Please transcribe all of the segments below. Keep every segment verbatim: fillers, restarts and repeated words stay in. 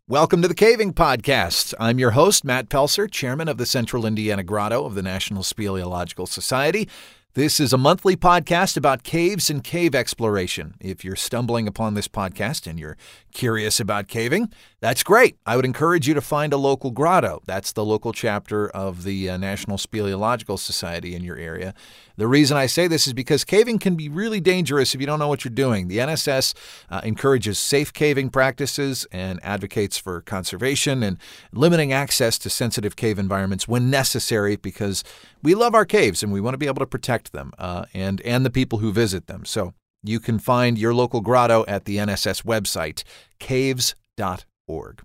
Welcome to the Caving Podcast. I'm your host, Matt Pelser, chairman of the Central Indiana Grotto of the National Speleological Society. This is a monthly podcast about caves and cave exploration. If you're stumbling upon this podcast and you're curious about caving, that's great. I would encourage you to find a local grotto. That's the local chapter of the uh, National Speleological Society in your area. The reason I say this is because caving can be really dangerous if you don't know what you're doing. The N S S uh, encourages safe caving practices and advocates for conservation and limiting access to sensitive cave environments when necessary, because we love our caves and we want to be able to protect them uh, and, and the people who visit them. So you can find your local grotto at the N S S website, caves dot org.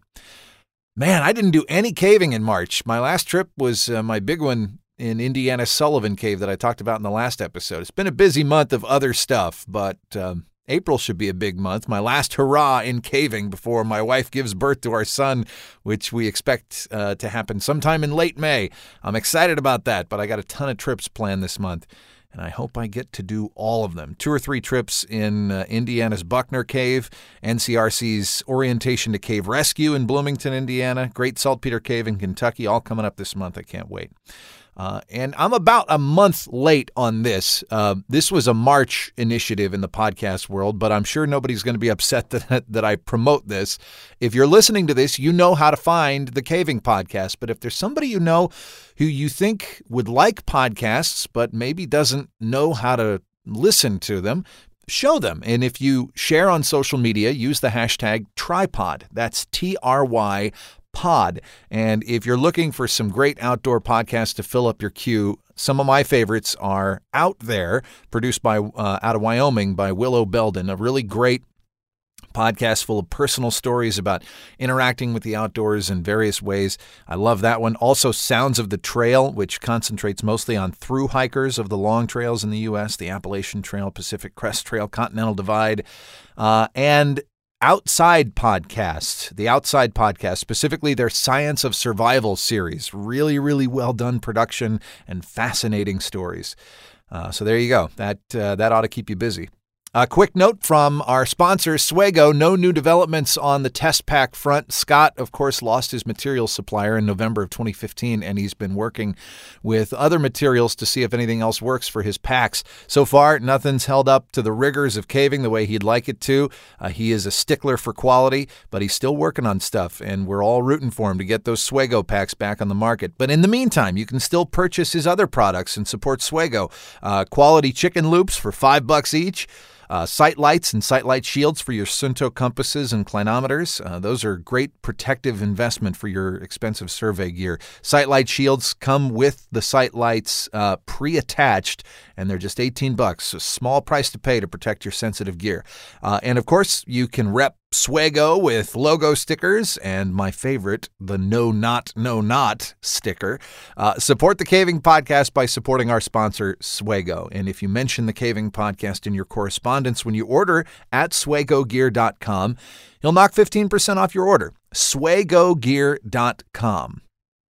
Man, I didn't do any caving in March. My last trip was uh, my big one in Indiana Sullivan Cave that I talked about in the last episode. It's been a busy month of other stuff, but um, April should be a big month. My last hurrah in caving before my wife gives birth to our son, which we expect uh, to happen sometime in late May. I'm excited about that, but I got a ton of trips planned this month, and I hope I get to do all of them. Two or three trips in uh, Indiana's Buckner Cave, N C R C's Orientation to Cave Rescue in Bloomington, Indiana, Great Saltpeter Cave in Kentucky, all coming up this month. I can't wait. Uh, and I'm about a month late on this. Uh, this was a March initiative in the podcast world, but I'm sure nobody's going to be upset that, that I promote this. If you're listening to this, you know how to find the Caving Podcast. But if there's somebody you know who you think would like podcasts, but maybe doesn't know how to listen to them, show them. And if you share on social media, use the hashtag tripod. That's T R Y pod. And if you're looking for some great outdoor podcasts to fill up your queue, some of my favorites are Out There, produced by uh, out of Wyoming by Willow Belden, a really great podcast full of personal stories about interacting with the outdoors in various ways. I love that one. Also, Sounds of the Trail, which concentrates mostly on through hikers of the long trails in the U S, the Appalachian Trail, Pacific Crest Trail, Continental Divide, uh, and Outside Podcast, the Outside Podcast, specifically their Science of Survival series. Really, really well done production and fascinating stories. Uh, so there you go. That uh, that ought to keep you busy. A quick note from our sponsor, Swago. No new developments on the test pack front. Scott, of course, lost his material supplier in November of twenty fifteen, and he's been working with other materials to see if anything else works for his packs. So far, nothing's held up to the rigors of caving the way he'd like it to. Uh, he is a stickler for quality, but he's still working on stuff, and we're all rooting for him to get those Swago packs back on the market. But in the meantime, you can still purchase his other products and support Swago. Uh, quality chicken loops for five bucks each. Uh, sight lights and sight light shields for your Sunto compasses and clinometers. Uh, those are great protective investment for your expensive survey gear. Sight light shields come with the sight lights uh, pre-attached, and they're just eighteen bucks. A small price to pay to protect your sensitive gear. Uh, and of course, you can rep Swago with logo stickers, and my favorite, the No Not No Not sticker. Uh, support the Caving Podcast by supporting our sponsor, Swago. And if you mention the Caving Podcast in your correspondence when you order at swago gear dot com, you'll knock fifteen percent off your order. swago gear dot com.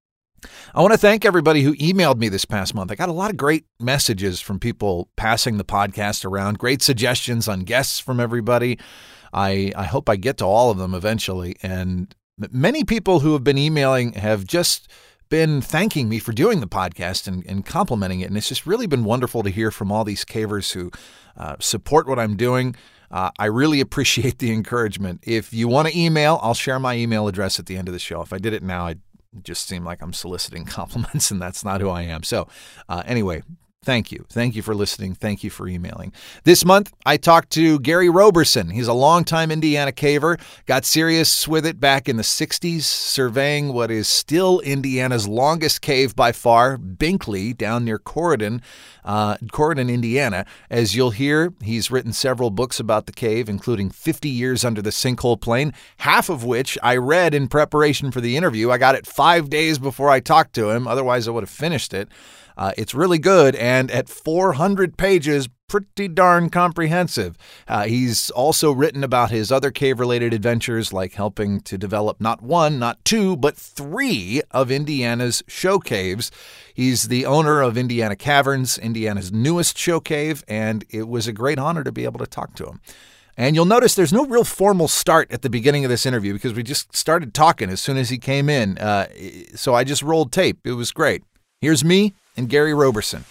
I want to thank everybody who emailed me this past month. I got a lot of great messages from people passing the podcast around, great suggestions on guests from everybody. I, I hope I get to all of them eventually. And many people who have been emailing have just been thanking me for doing the podcast and, and complimenting it. And it's just really been wonderful to hear from all these cavers who uh, support what I'm doing. Uh, I really appreciate the encouragement. If you want to email, I'll share my email address at the end of the show. If I did it now, I'd just seem like I'm soliciting compliments, and that's not who I am. So uh, anyway, thank you. Thank you for listening. Thank you for emailing. This month, I talked to Gary Roberson. He's a longtime Indiana caver, got serious with it back in the sixties, surveying what is still Indiana's longest cave by far, Binkley, down near Corydon, uh, Corydon, Indiana. As you'll hear, he's written several books about the cave, including fifty years Under the Sinkhole Plain, half of which I read in preparation for the interview. I got it five days before I talked to him. Otherwise, I would have finished it. Uh, it's really good, and at four hundred pages, pretty darn comprehensive. Uh, he's also written about his other cave-related adventures, like helping to develop not one, not two, but three of Indiana's show caves. He's the owner of Indiana Caverns, Indiana's newest show cave, and it was a great honor to be able to talk to him. And you'll notice there's no real formal start at the beginning of this interview because we just started talking as soon as he came in. Uh, so I just rolled tape. It was great. Here's me and Gary Roberson.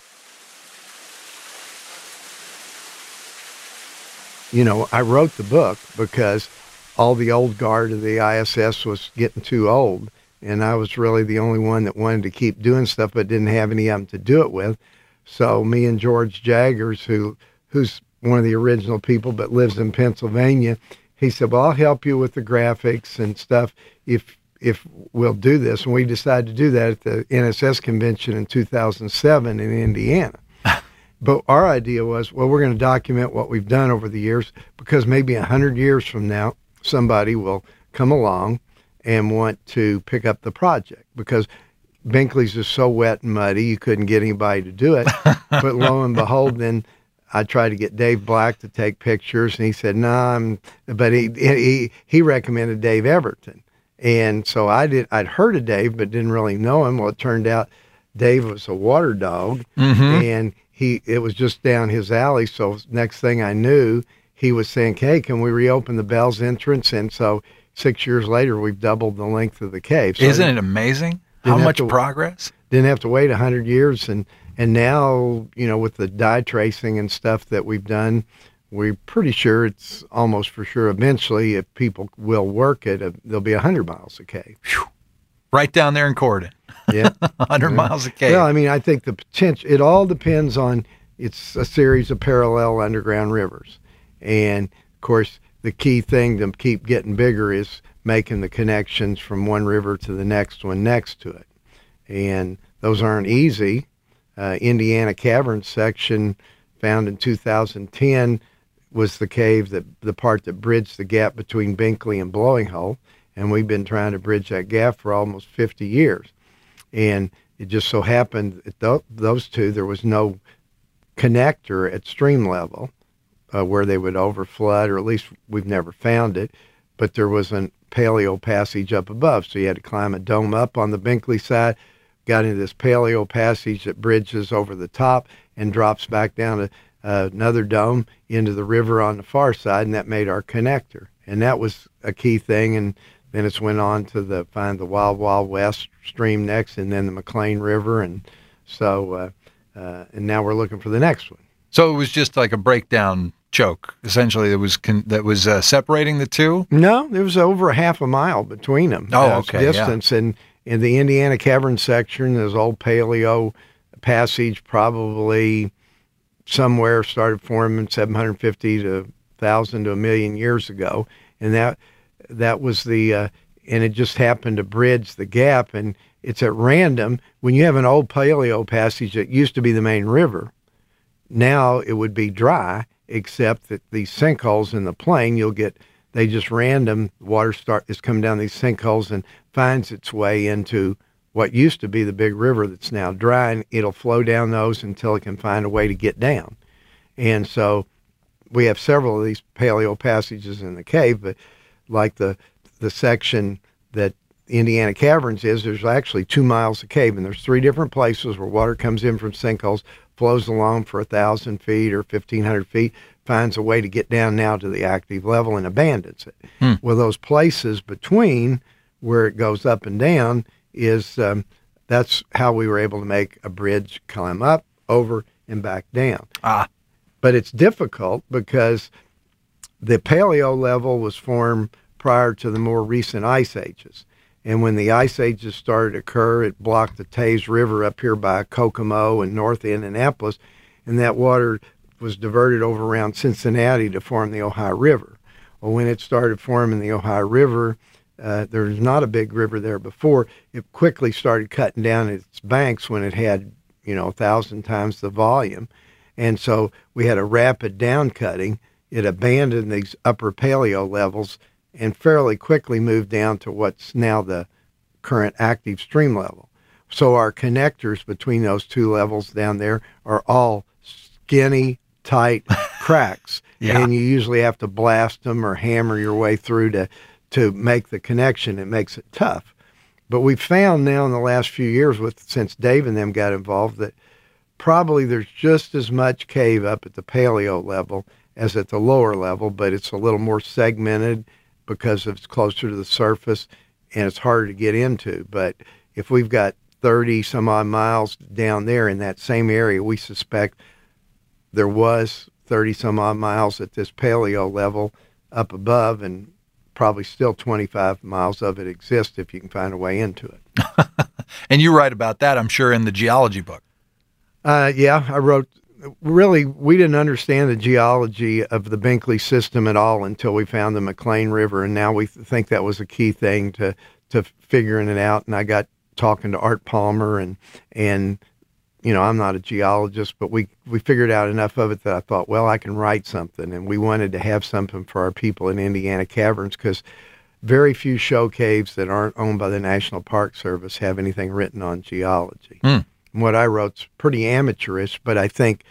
You know, I wrote the book because all the old guard of the I S S was getting too old, and I was really the only one that wanted to keep doing stuff but didn't have any of them to do it with. So me and George Jaggers, who who's one of the original people but lives in Pennsylvania, he said, well, I'll help you with the graphics and stuff if if we'll do this. And we decided to do that at the N S S convention in two thousand seven in Indiana. But our idea was, well, we're going to document what we've done over the years because maybe a hundred years from now, somebody will come along and want to pick up the project because Binkley's is so wet and muddy, you couldn't get anybody to do it. But lo and behold, then I tried to get Dave Black to take pictures, and he said, no, nah, I'm, but he, he, he recommended Dave Everton. And so I did, I'd heard of Dave, but didn't really know him. Well, it turned out Dave was a water dog, mm-hmm. and he, it was just down his alley. So next thing I knew, he was saying, hey, can we reopen the Bell's entrance? And so six years later, we've doubled the length of the cave. So Isn't it amazing how much to, progress? Didn't have to wait a hundred years. And, and now, you know, with the dye tracing and stuff that we've done, we're pretty sure it's almost for sure eventually, if people will work it, uh, there'll be one hundred miles of cave. Whew. Right down there in Corydon. Yeah. one hundred yeah. miles of cave. Well, I mean, I think the potential, it all depends on, it's a series of parallel underground rivers. And, of course, the key thing to keep getting bigger is making the connections from one river to the next one next to it. And those aren't easy. Uh, Indiana Cavern section, found in two thousand ten, was the cave, that the part that bridged the gap between Binkley and Blowing Hole. And we've been trying to bridge that gap for almost fifty years. And it just so happened at th- those two, there was no connector at stream level uh, where they would overflood, or at least we've never found it. But there was a paleo passage up above. So you had to climb a dome up on the Binkley side, got into this paleo passage that bridges over the top and drops back down to uh, another dome into the river on the far side, and that made our connector. And that was a key thing. And then it's went on to the find the Wild Wild West stream next, and then the McLean River. And so, uh, uh, and now we're looking for the next one. So it was just like a breakdown choke, essentially, that was con- that was uh, separating the two? No, there was over a half a mile between them. Oh, uh, okay. Distance. Yeah. And in the Indiana Cavern section, there's old paleo passage, probably somewhere started forming seven hundred fifty to one thousand to a million years ago. And that that was the, uh, and it just happened to bridge the gap. And it's at random. When you have an old paleo passage that used to be the main river, now it would be dry, except that these sinkholes in the plain, you'll get, they just random, water start is coming down these sinkholes and finds its way into what used to be the big river that's now dry, and it'll flow down those until it can find a way to get down. And so we have several of these paleo passages in the cave, but like the the section that Indiana Caverns is, there's actually two miles of cave, and there's three different places where water comes in from sinkholes, flows along for a thousand feet or fifteen hundred feet, finds a way to get down now to the active level and abandons it. Hmm. Well, those places between where it goes up and down is, um, that's how we were able to make a bridge climb up, over, and back down. Ah. But it's difficult because the paleo level was formed prior to the more recent ice ages. And when the ice ages started to occur, it blocked the Taze River up here by Kokomo and North Indianapolis, and that water was diverted over around Cincinnati to form the Ohio River. Well, when it started forming the Ohio River, uh, there was not a big river there before. It quickly started cutting down its banks when it had, you know, a thousand times the volume. And so we had a rapid down cutting. It abandoned these upper paleo levels and fairly quickly moved down to what's now the current active stream level. So our connectors between those two levels down there are all skinny, tight cracks. Yeah. And you usually have to blast them or hammer your way through to, to make the connection. It makes it tough. But we've found now in the last few years, with since Dave and them got involved, that probably there's just as much cave up at the paleo level as at the lower level, but it's a little more segmented because it's closer to the surface and it's harder to get into. But if we've got thirty some odd miles down there in that same area, we suspect there was thirty some odd miles at this paleo level up above, and probably still twenty-five miles of it exists if you can find a way into it. And you write about that, I'm sure, in the geology book. Uh, yeah, I wrote, really, we didn't understand the geology of the Binkley system at all until we found the McLean River, and now we th- think that was a key thing to, to figuring it out. And I got talking to Art Palmer, and, and you know, I'm not a geologist, but we, we figured out enough of it that I thought, well, I can write something. And we wanted to have something for our people in Indiana Caverns, because very few show caves that aren't owned by the National Park Service have anything written on geology. Mm. And what I wrote's pretty amateurish, but I think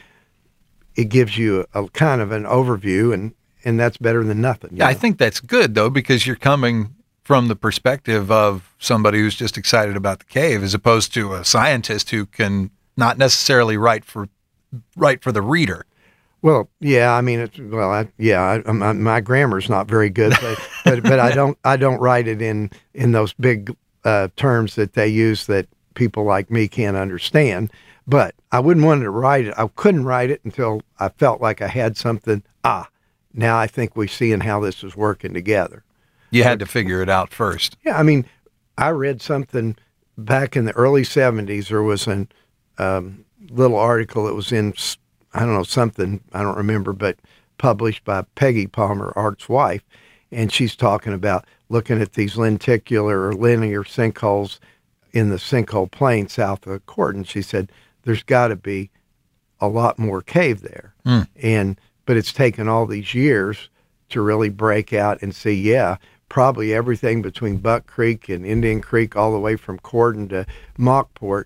it gives you a, a kind of an overview, and, and that's better than nothing. Yeah, know? I think that's good, though, because you're coming from the perspective of somebody who's just excited about the cave, as opposed to a scientist who can not necessarily write for write for the reader. Well, yeah, I mean, it's, well, I, yeah, I, my, my grammar's not very good, but, but but I don't I don't write it in in those big uh, terms that they use that people like me can't understand. But I wouldn't want to write it. I couldn't write it until I felt like I had something. Ah, now I think we're seeing how this is working together. You had to figure it out first. Yeah, I mean, I read something back in the early seventies. There was a um, little article that was in, I don't know, something, I don't remember, but published by Peggy Palmer, Art's wife, and she's talking about looking at these lenticular or linear sinkholes in the sinkhole plain south of Corton. She said, there's got to be a lot more cave there. Mm. And but it's taken all these years to really break out and see, yeah, probably everything between Buck Creek and Indian Creek all the way from Corton to Mockport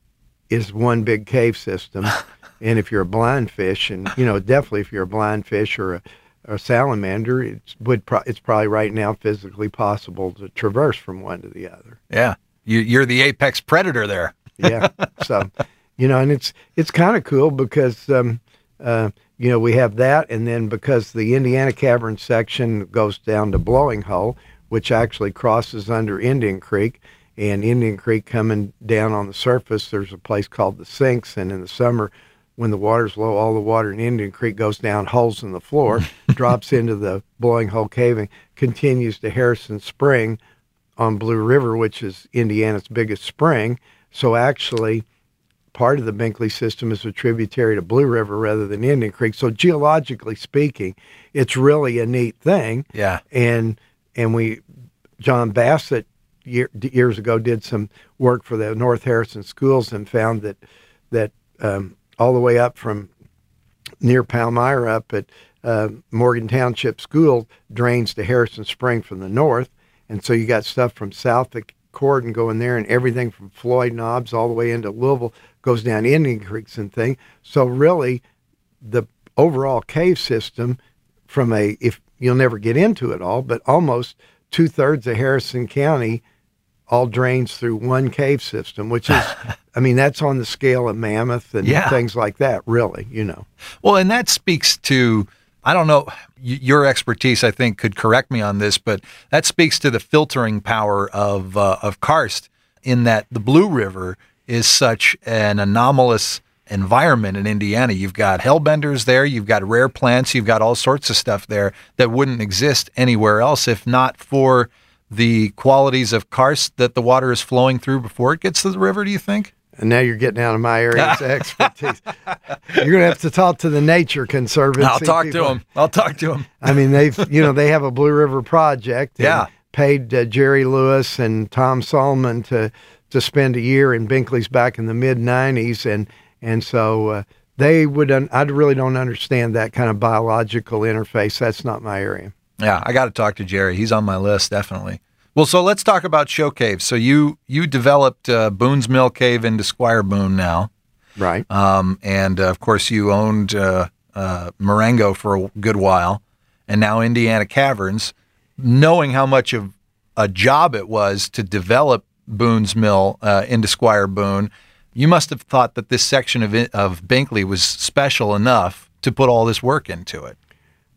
is one big cave system. And if you're a blind fish, and, you know, definitely if you're a blind fish or a, or a salamander, it's, would pro- it's probably right now physically possible to traverse from one to the other. Yeah. You, you're the apex predator there. Yeah. So, you know, and it's it's kind of cool because, um, uh, you know, we have that. And then because the Indiana Cavern section goes down to Blowing Hole, which actually crosses under Indian Creek, and Indian Creek coming down on the surface, there's a place called the Sinks. And in the summer, when the water's low, all the water in Indian Creek goes down holes in the floor, drops into the Blowing Hole Caving, continues to Harrison Spring on Blue River, which is Indiana's biggest spring. So actually, part of the Binkley system is a tributary to Blue River rather than Indian Creek. So geologically speaking, it's really a neat thing. Yeah. And and we, John Bassett, year, years ago, did some work for the North Harrison schools and found that that um, all the way up from near Palmyra up at uh, Morgan Township School drains to Harrison Spring from the north. And so you got stuff from south of Corton going there, and everything from Floyd Knobs all the way into Louisville goes down Indian Creeks and thing. So really, the overall cave system from a, if you'll never get into it all, but almost two-thirds of Harrison County all drains through one cave system, which is, I mean, that's on the scale of Mammoth and yeah. things like that, really, you know. Well, and that speaks to, I don't know, your expertise, I think, could correct me on this, but that speaks to the filtering power of uh, of karst, in that the Blue River is such an anomalous environment in Indiana. You've got hellbenders there, you've got rare plants, you've got all sorts of stuff there that wouldn't exist anywhere else if not for the qualities of karst that the water is flowing through before it gets to the river, do you think? And now you're getting out of my area of expertise. You're going to have to talk to the Nature Conservancy. I'll talk people. to them. I'll talk to them. I mean, they've, you know, they have a Blue River project. And yeah. paid uh, Jerry Lewis and Tom Solomon to to spend a year in Binkley's back in the mid nineties, and and so uh, they would. Un- I really don't understand that kind of biological interface. That's not my area. Yeah, I got to talk to Jerry. He's on my list, definitely. Well, so let's talk about show caves. So you you developed uh, Boone's Mill Cave into Squire Boone now. Right. Um, and, uh, of course, you owned uh, uh, Marengo for a good while, and now Indiana Caverns. Knowing how much of a job it was to develop Boone's Mill uh, into Squire Boone, you must have thought that this section of, it, of Binkley was special enough to put all this work into it.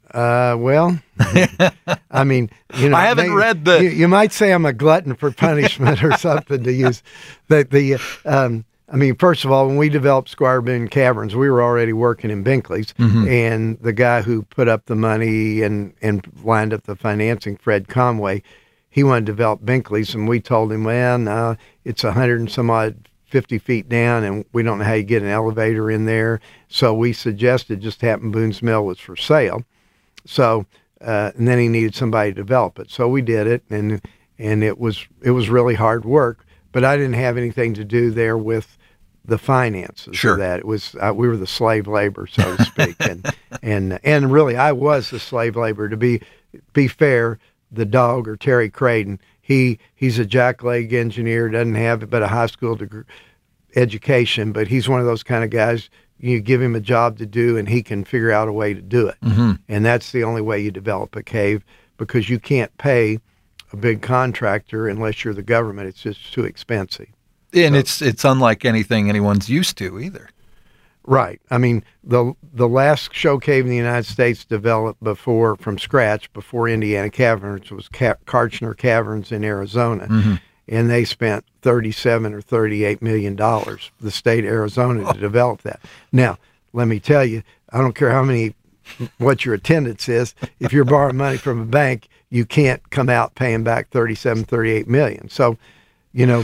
Uh, well, I mean, you know, I haven't maybe, read the. You, you might say I'm a glutton for punishment or something to use. The the um, I mean, first of all, when we developed Squire Boone Caverns, we were already working in Binkley's, mm-hmm. and the guy who put up the money and and lined up the financing, Fred Conway, he wanted to develop Binkley's, and we told him, well, no, it's a hundred and some odd fifty feet down, and we don't know how you get an elevator in there. So we suggested, just happened Boone's Mill was for sale. So, uh, and then he needed somebody to develop it. So we did it, and and it was it was really hard work. But I didn't have anything to do there with the finances sure. of that. It was uh, we were the slave labor, so to speak, and and and really I was the slave labor. To be be fair, the dog, or Terry Craden, he he's a jackleg engineer, doesn't have but a high school degree education, but he's one of those kind of guys. You give him a job to do, and he can figure out a way to do it. Mm-hmm. And that's the only way you develop a cave, because you can't pay a big contractor unless you're the government. It's just too expensive. And so, it's it's unlike anything anyone's used to either. Right. I mean, the the last show cave in the United States developed before from scratch before Indiana Caverns was Ca- Kartchner Caverns in Arizona. Mm-hmm. And they spent thirty-seven or thirty-eight million dollars, the state of Arizona, to develop that. Now, let me tell you, I don't care how many, what your attendance is. If you're borrowing money from a bank, you can't come out paying back thirty-seven, thirty-eight million. So, you know,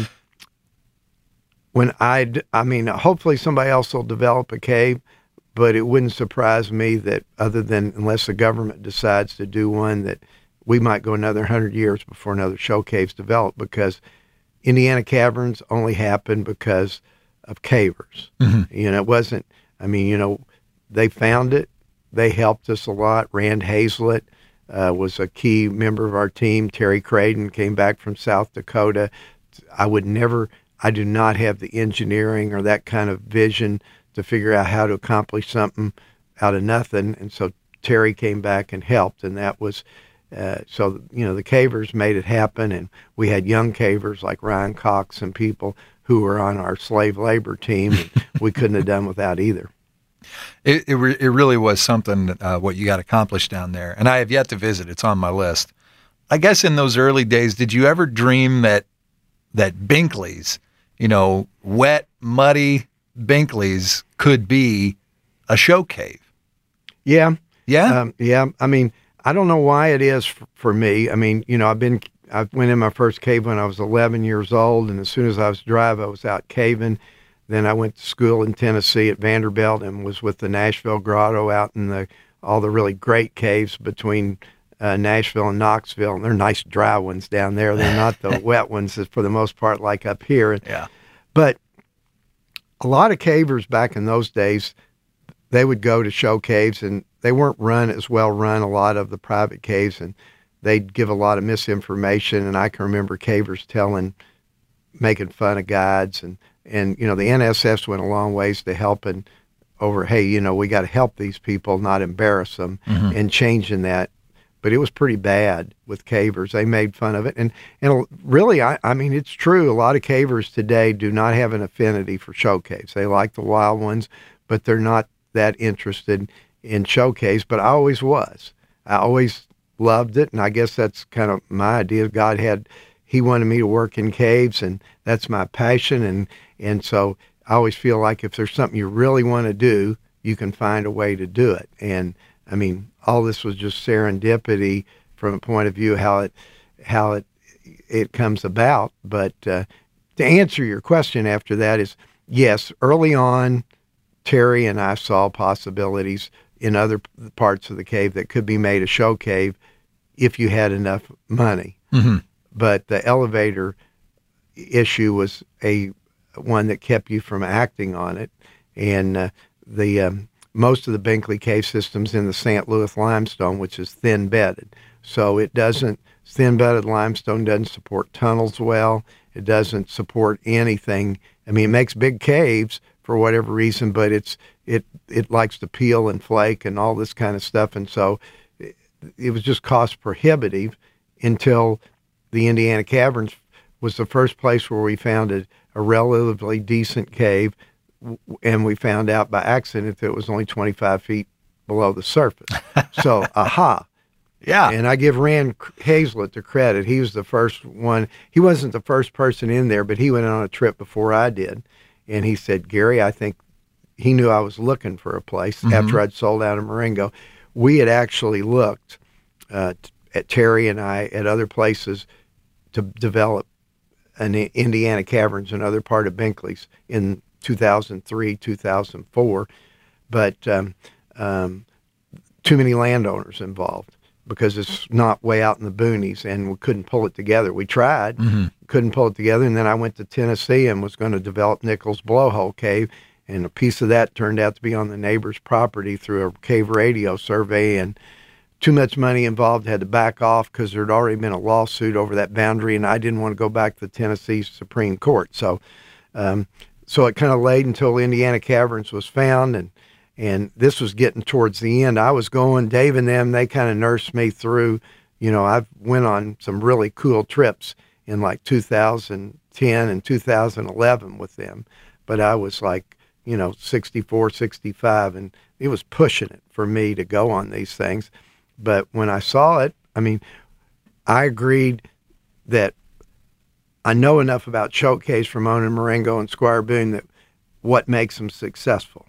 when I, I mean, hopefully somebody else will develop a cave, but it wouldn't surprise me that, other than unless the government decides to do one, that we might go another one hundred years before another show cave's developed, because Indiana Caverns only happened because of cavers. Mm-hmm. You know, it wasn't, I mean, you know, they found it. They helped us a lot. Rand Hazlett uh, was a key member of our team. Terry Craden came back from South Dakota. I would never, I do not have the engineering or that kind of vision to figure out how to accomplish something out of nothing. And so Terry came back and helped, and that was, Uh, so, you know, the cavers made it happen, and we had young cavers like Ryan Cox and people who were on our slave labor team, and we couldn't have done without either. It it, re- it really was something, uh, what you got accomplished down there, and I have yet to visit. It's on my list. I guess in those early days, did you ever dream that that Binkley's, you know, wet, muddy Binkley's could be a show cave? Yeah. Yeah? Um, yeah. I mean, I don't know why it is for, for me. I mean, you know, I've been, I went in my first cave when I was eleven years old, and as soon as I was drive, I was out caving. Then I went to school in Tennessee at Vanderbilt and was with the Nashville Grotto out in the all the really great caves between uh, Nashville and Knoxville. And they're nice dry ones down there. They're not the wet ones for the most part like up here. Yeah. But a lot of cavers back in those days, they would go to show caves, and they weren't run as well run, a lot of the private caves, and they'd give a lot of misinformation. And I can remember cavers telling, making fun of guides, and, and, you know, the N S F went a long ways to helping over, hey, you know, we got to help these people, not embarrass them, mm-hmm. and changing that. But it was pretty bad with cavers. They made fun of it. And, and really, I, I mean, it's true. A lot of cavers today do not have an affinity for show caves. They like the wild ones, but they're not that interested in show caves. But I always was. I always loved it, and I guess that's kind of my idea. God had, he wanted me to work in caves, and that's my passion. And, and so I always feel like if there's something you really want to do, you can find a way to do it. And I mean, all this was just serendipity from a point of view how it, how it, it comes about. But uh, to answer your question after that is, yes, early on, Terry and I saw possibilities in other parts of the cave that could be made a show cave if you had enough money. Mm-hmm. But the elevator issue was a one that kept you from acting on it. And uh, the um, most of the Binkley cave system's in the Saint Louis limestone, which is thin bedded. So it doesn't, thin bedded limestone doesn't support tunnels well. It doesn't support anything. I mean, it makes big caves for whatever reason, but it's it it likes to peel and flake and all this kind of stuff. And so it, it was just cost prohibitive until the Indiana Caverns was the first place where we found a, a relatively decent cave, and we found out by accident that it was only twenty-five feet below the surface. So, aha. Yeah. And I give Rand Hazlett the credit. He was the first one. He wasn't the first person in there, but he went on a trip before I did. And he said, Gary, I think he knew I was looking for a place mm-hmm. after I'd sold out of Marengo. We had actually looked uh, at Terry and I at other places to develop an Indiana Caverns, another part of Binkley's, in two thousand three, two thousand four. But um, um, too many landowners involved because it's not way out in the boonies, and we couldn't pull it together. We tried, mm-hmm. couldn't pull it together, and then I went to Tennessee and was going to develop Nichols Blowhole Cave, and a piece of that turned out to be on the neighbor's property through a cave radio survey, and too much money involved, had to back off because there had already been a lawsuit over that boundary, and I didn't want to go back to the Tennessee Supreme Court. So um, so it kind of laid until Indiana Caverns was found, and and this was getting towards the end. I was going, Dave and them, they kind of nursed me through. You know, I went on some really cool trips in like two thousand ten and two thousand eleven with them, but I was like, you know, sixty-four, sixty-five, and it was pushing it for me to go on these things. But when I saw it, I mean, I agreed that I know enough about choke caves from owning Marengo and Squire Boone that what makes them successful.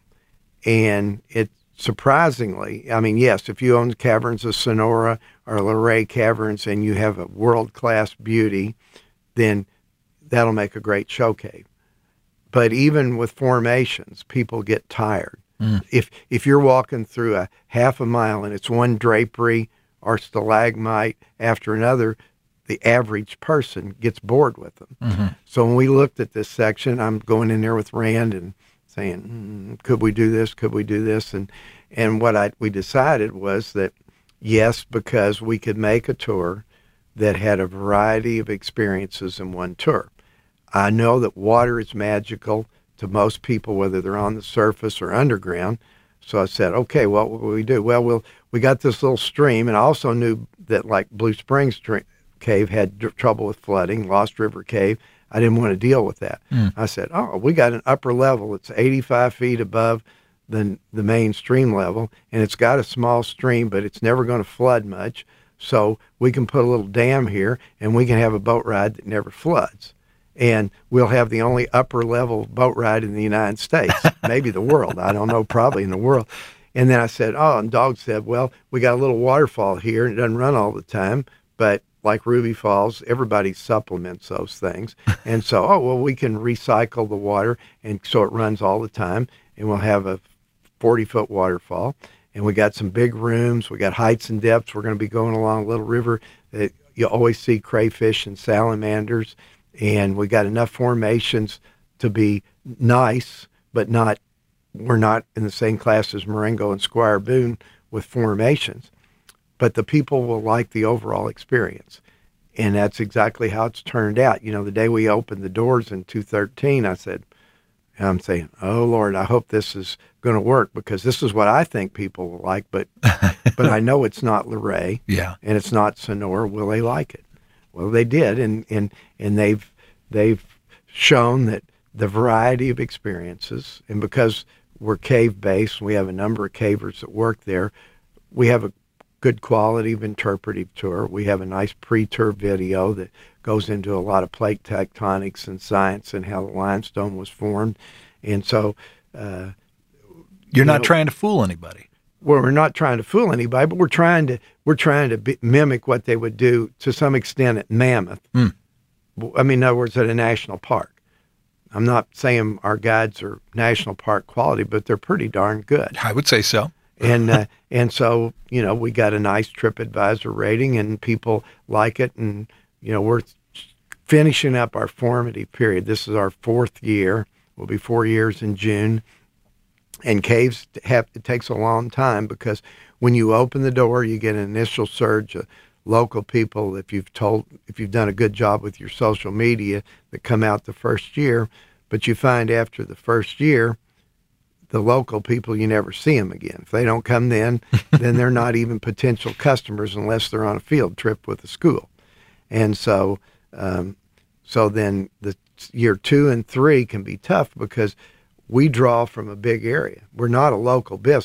And it surprisingly, I mean, yes, if you own caverns of Sonora or Luray Caverns and you have a world-class beauty, then that'll make a great show cave. But even with formations, people get tired. Mm. If if you're walking through a half a mile and it's one drapery or stalagmite after another, the average person gets bored with them. Mm-hmm. So when we looked at this section, I'm going in there with Rand and saying, mm, could we do this? Could we do this? And and what I we decided was that, yes, because we could make a tour that had a variety of experiences in one tour. I know that water is magical to most people, whether they're on the surface or underground. So I said, okay, what will we do? Well, we'll we got this little stream, and I also knew that like Blue Springs Cave had d- trouble with flooding, Lost River Cave. I didn't want to deal with that. Mm. I said, oh, we got an upper level. It's eighty-five feet above the, the main stream level, and it's got a small stream, but it's never going to flood much. So we can put a little dam here, and we can have a boat ride that never floods. And we'll have the only upper level boat ride in the United States, maybe the world. I don't know, probably in the world. And then I said, oh, and Dog said, well, we got a little waterfall here, and it doesn't run all the time, but like Ruby Falls, everybody supplements those things. And so, oh, well, we can recycle the water, and so it runs all the time, and we'll have a forty-foot waterfall. And we got some big rooms. We got heights and depths. We're going to be going along Little River. That you always see crayfish and salamanders. And we got enough formations to be nice, but not, we're not in the same class as Marengo and Squire Boone with formations. But the people will like the overall experience. And that's exactly how it's turned out. You know, the day we opened the doors in two thirteen, I said, I'm saying, oh, Lord, I hope this is going to work, because this is what I think people will like, but but I know it's not Luray, yeah, and it's not Sonora. Will they like it? Well, they did, and and and they've they've shown that the variety of experiences, and because we're cave based, we have a number of cavers that work there. We have a good quality of interpretive tour. We have a nice pre-tour video that goes into a lot of plate tectonics and science and how the limestone was formed, and so uh, you're you not know, trying to fool anybody. Well, we're not trying to fool anybody, but we're trying to we're trying to be, mimic what they would do to some extent at Mammoth. Mm. I mean, in other words, at a national park. I'm not saying our guides are national park quality, but they're pretty darn good. I would say so. and uh, and so, you know, we got a nice TripAdvisor rating, and people like it. And, you know, we're finishing up our formative period. This is our fourth year. We'll be four years in June. And caves have, it takes a long time, because when you open the door, you get an initial surge of local people, if you've told, if you've done a good job with your social media, that come out the first year. But you find after the first year, the local people, you never see them again. If they don't come then, then they're not even potential customers unless they're on a field trip with the school. And so, um, so then the year two and three can be tough, because we draw from a big area. We're not a local business.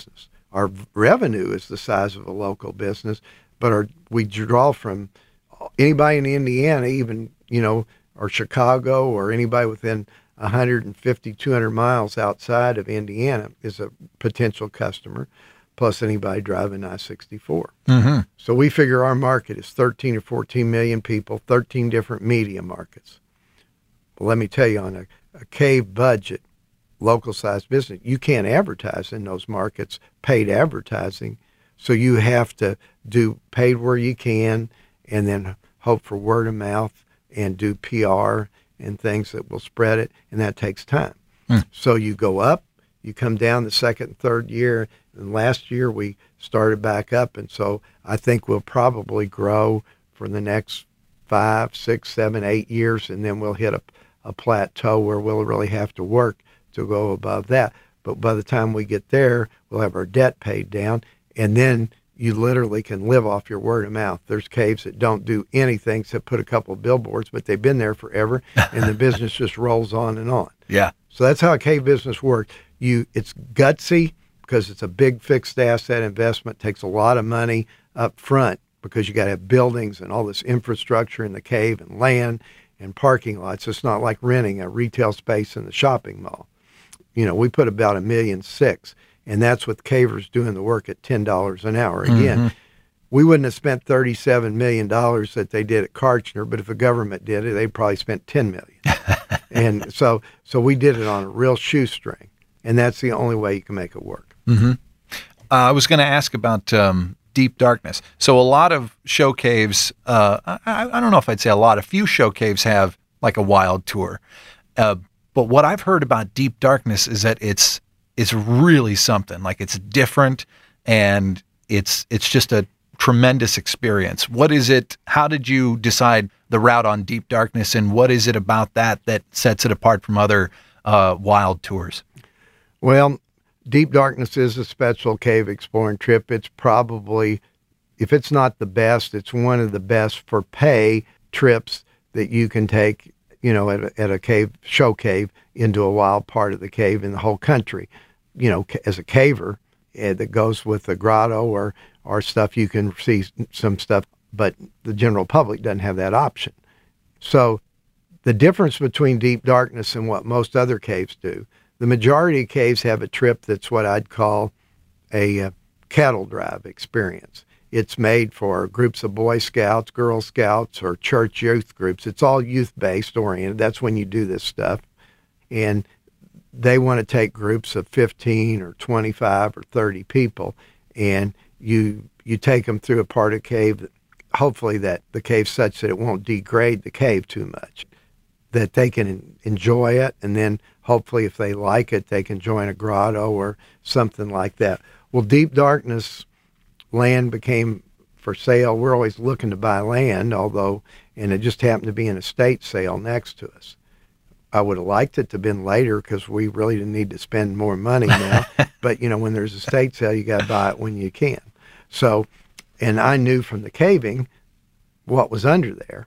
our revenue is the size of a local business, but our, we draw from anybody in Indiana, even, you know, or Chicago or anybody within one hundred fifty, two hundred miles outside of Indiana is a potential customer, plus anybody driving I sixty-four. Mm-hmm. So we figure our market is thirteen or fourteen million people, thirteen different media markets. Well, let me tell you, on a, a cave budget, local-sized business, you can't advertise in those markets, paid advertising. So you have to do paid where you can and then hope for word of mouth and do P R and things that will spread it, and that takes time. Mm. So you go up, you come down the second and third year, and last year we started back up, and so I think we'll probably grow for the next five, six, seven, eight years, and then we'll hit a, a plateau where we'll really have to work to go above that. But by the time we get there, we'll have our debt paid down, and then you literally can live off your word of mouth. There's caves that don't do anything except put a couple of billboards, but they've been there forever, and the business just rolls on and on. Yeah. So that's how a cave business works. You, it's gutsy because it's a big fixed asset investment, takes a lot of money up front because you got to have buildings and all this infrastructure in the cave and land and parking lots. It's not like renting a retail space in the shopping mall. You know, we put about a million six. And that's with cavers doing the work at ten dollars an hour. Again, mm-hmm. we wouldn't have spent thirty-seven million dollars that they did at Kartchner, but if the government did it, they probably spent ten million dollars. And so so we did it on a real shoestring, and that's the only way you can make it work. Mm-hmm. Uh, I was going to ask about um, Deep Darkness. So a lot of show caves, uh, I, I don't know if I'd say a lot, a few show caves have like a wild tour. Uh, but what I've heard about Deep Darkness is that it's It's really something. Like, it's different, and it's it's just a tremendous experience. What is it? How did you decide the route on Deep Darkness, and what is it about that that sets it apart from other uh, wild tours? Well, Deep Darkness is a special cave exploring trip. It's probably, if it's not the best, it's one of the best for pay trips that you can take, you know, at a, at a cave, show cave, into a wild part of the cave in the whole country. You know, as a caver, uh, that goes with the grotto or, or stuff, you can see some stuff, but the general public doesn't have that option. So the difference between Deep Darkness and what most other caves do, the majority of caves have a trip that's what I'd call a uh, cattle drive experience. It's made for groups of Boy Scouts, Girl Scouts, or church youth groups. It's all youth-based oriented. That's when you do this stuff. And they want to take groups of fifteen or twenty-five or thirty people, and you you take them through a part of cave that, hopefully that the cave's such that it won't degrade the cave too much, that they can enjoy it, and then hopefully if they like it, they can join a grotto or something like that. Well, Deep Darkness land became for sale. We're always looking to buy land, although, and it just happened to be an estate sale next to us. I would have liked it to have been later because we really didn't need to spend more money now. But, you know, when there's a estate sale, you got to buy it when you can. So, and I knew from the caving what was under there.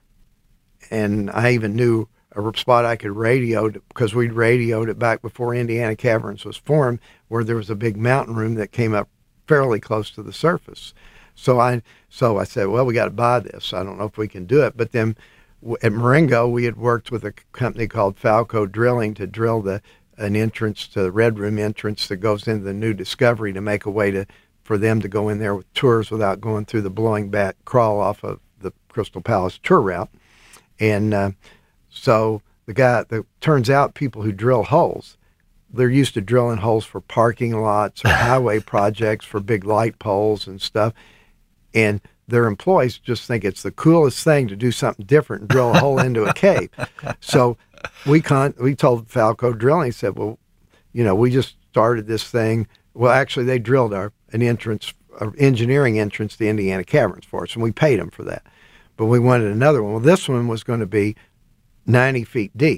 And I even knew a spot I could radio to, because we'd radioed it back before Indiana Caverns was formed, where there was a big mountain room that came up fairly close to the surface. So I, so I said, well, we got to buy this. I don't know if we can do it. But then at Marengo, we had worked with a company called Falco Drilling to drill the an entrance to the Red Room entrance that goes into the new discovery to make a way to for them to go in there with tours without going through the blowing back crawl off of the Crystal Palace tour route. And uh, so the guy, the turns out people who drill holes, they're used to drilling holes for parking lots or highway projects for big light poles and stuff. And their employees just think it's the coolest thing to do something different and drill a hole into a cave. So we con- we told Falco Drilling, said, well, you know, we just started this thing. Well, actually, they drilled our an entrance, an engineering entrance to Indiana Caverns for us, and we paid them for that. But we wanted another one. Well, this one was going to be ninety feet deep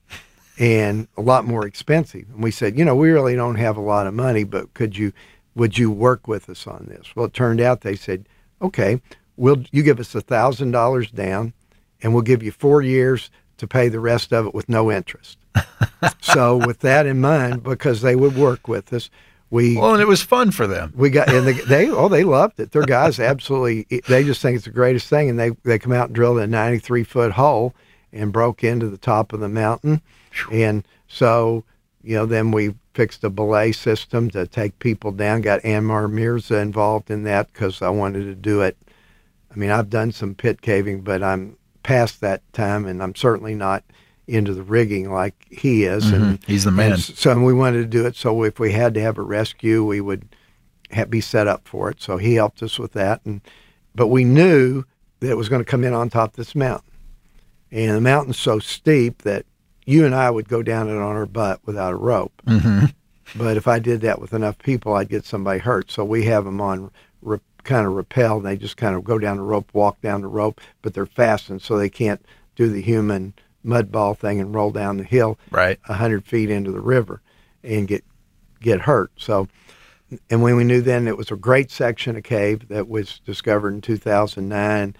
and a lot more expensive. And we said, you know, we really don't have a lot of money, but could you, would you work with us on this? Well, it turned out they said, okay, we'll you give us a thousand dollars down, and we'll give you four years to pay the rest of it with no interest. So with that in mind, because they would work with us, we well, and it was fun for them. We got and they, they oh they loved it. Their guys absolutely. They just think it's the greatest thing, and they they come out and drilled a ninety-three foot hole and broke into the top of the mountain, and so you know then we fixed a belay system to take people down. Got Anmar Mirza involved in that because I wanted to do it. I mean, I've done some pit caving, but I'm past that time, and I'm certainly not into the rigging like he is. Mm-hmm. And he's the man. So we wanted to do it. So if we had to have a rescue, we would have, be set up for it. So he helped us with that. And but we knew that it was going to come in on top of this mountain, and the mountain's so steep that you and I would go down it on our butt without a rope. Mm-hmm. But if I did that with enough people, I'd get somebody hurt. So we have them on re- kind of rappel. They just kind of go down the rope, walk down the rope, but they're fastened so they can't do the human mud ball thing and roll down the hill right a hundred feet into the river and get get hurt. So, and when we knew then it was a great section of cave that was discovered in two thousand nine,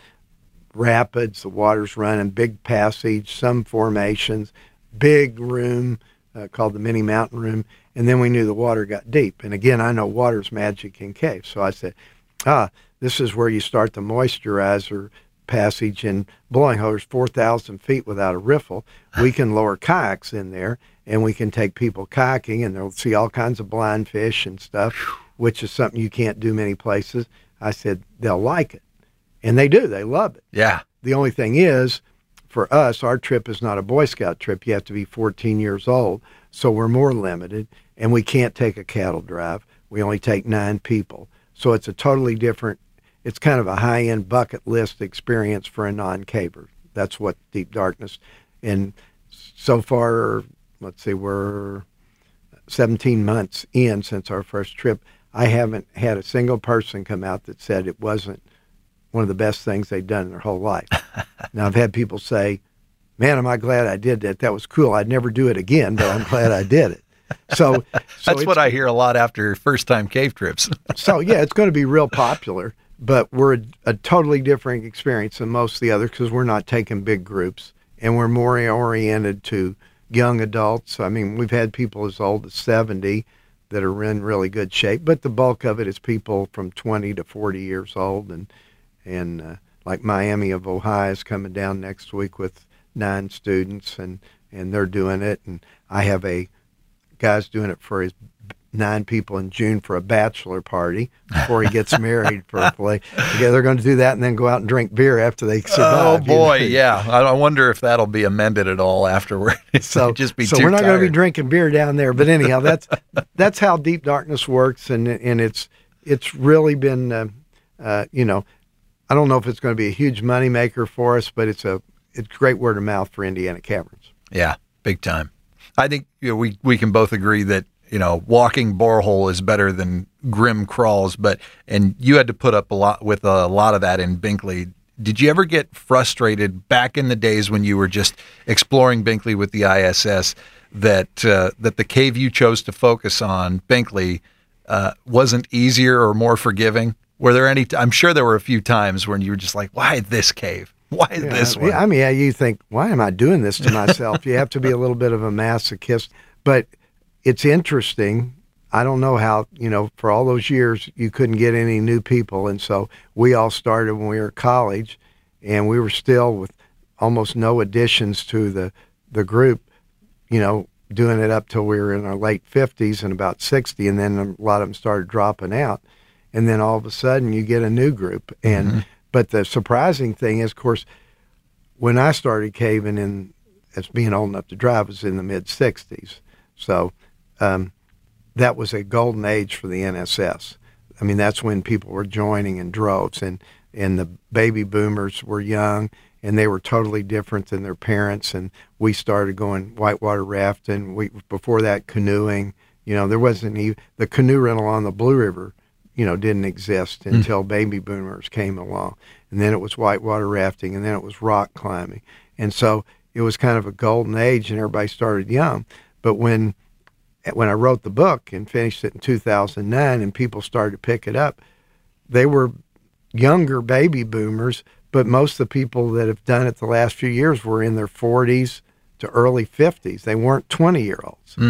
rapids, the water's running, big passage, some formations, big room uh, called the Mini Mountain Room, and then we knew the water got deep. And again, I know water's magic in caves, so I said, ah, this is where you start the moisturizer passage and blowing hose four thousand feet without a riffle. We can lower kayaks in there, and we can take people kayaking, and they'll see all kinds of blind fish and stuff, which is something you can't do many places. I said, they'll like it. And they do. They love it. Yeah. The only thing is, for us, our trip is not a Boy Scout trip. You have to be fourteen years old, so we're more limited, and we can't take a cattle drive. We only take nine people. So it's a totally different, it's kind of a high-end bucket list experience for a non-caver. That's what Deep Darkness, and so far, let's see, we're seventeen months in since our first trip. I haven't had a single person come out that said it wasn't one of the best things they've done in their whole life. Now, I've had people say, man, am I glad I did that. That was cool. I'd never do it again, but I'm glad I did it. So, so that's what I hear a lot after first-time cave trips. So, yeah, it's going to be real popular, but we're a, a totally different experience than most of the others because we're not taking big groups, and we're more oriented to young adults. I mean, we've had people as old as seventy that are in really good shape, but the bulk of it is people from twenty to forty years old, and and uh, like Miami of Ohio is coming down next week with nine students, and, and they're doing it. And I have a guy's doing it for his nine people in June for a bachelor party before he gets married for a play. Yeah, they're going to do that and then go out and drink beer after they survive. Oh boy, you know? yeah. I wonder if that'll be amended at all afterward. So just be so too we're not tired. going to be drinking beer down there. But anyhow, that's that's how Deep Darkness works, and and it's it's really been uh, uh, you know. I don't know if it's going to be a huge moneymaker for us, but it's a it's great word of mouth for Indiana Caverns. Yeah, big time. I think you know, we we can both agree that you know walking borehole is better than grim crawls. But and you had to put up a lot with a lot of that in Binkley. Did you ever get frustrated back in the days when you were just exploring Binkley with the I S S that uh, that the cave you chose to focus on, Binkley, uh, wasn't easier or more forgiving? Were there any, t- I'm sure there were a few times when you were just like, why this cave? Why yeah, this one? I mean, yeah, you think, why am I doing this to myself? You have to be a little bit of a masochist. But it's interesting. I don't know how, you know, for all those years, you couldn't get any new people. And so we all started when we were at college, and we were still with almost no additions to the, the group, you know, doing it up till we were in our late fifties and about sixty. And then a lot of them started dropping out. And then all of a sudden you get a new group. And mm-hmm. But the surprising thing is, of course, when I started caving in, as being old enough to drive, was in the mid sixties. So um, that was a golden age for the N S S. I mean, that's when people were joining in droves, and, and the baby boomers were young, and they were totally different than their parents. And we started going whitewater rafting. We, before that, canoeing. You know, there wasn't even, the canoe rental on the Blue River, you know, didn't exist until mm. baby boomers came along. And then it was whitewater rafting, and then it was rock climbing. And so it was kind of a golden age, and everybody started young. But when when I wrote the book and finished it in two thousand nine and people started to pick it up, they were younger baby boomers, but most of the people that have done it the last few years were in their forties to early fifties. They weren't twenty-year-olds. Mm.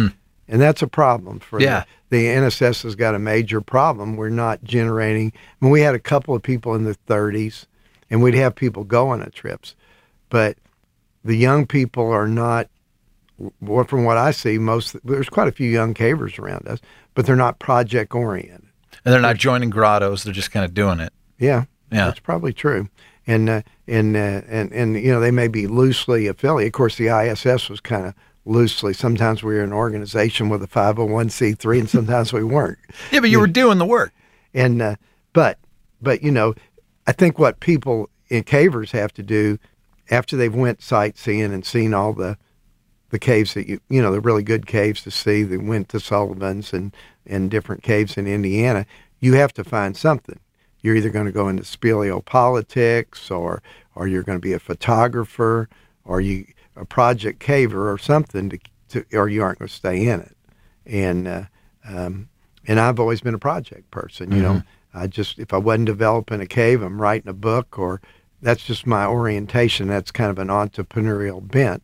And that's a problem for Yeah. the, the N S S has got a major problem. We're not generating. I mean, we had a couple of people in the thirties, and we'd have people go on the trips, but the young people are not. Well, from what I see, most there's quite a few young cavers around us, but they're not project oriented. And they're not joining grottos; they're just kind of doing it. Yeah, yeah, that's probably true. And uh, and uh, and and you know, they may be loosely affiliated. Of course, the I S S was kind of loosely. Sometimes we were an organization with a five oh one c three, and sometimes we weren't. Yeah, but you were doing the work. And uh, but but you know, I think what people in cavers have to do after they've went sightseeing and seen all the the caves that you you know the really good caves to see. They went to Sullivan's and and different caves in Indiana. You have to find something. You're either going to go into speleopolitics, or or you're going to be a photographer, or you a project caver or something to, to or you aren't going to stay in it. And uh, um, and I've always been a project person. You mm-hmm. know, I just if I wasn't developing a cave, I'm writing a book, or that's just my orientation. That's kind of an entrepreneurial bent.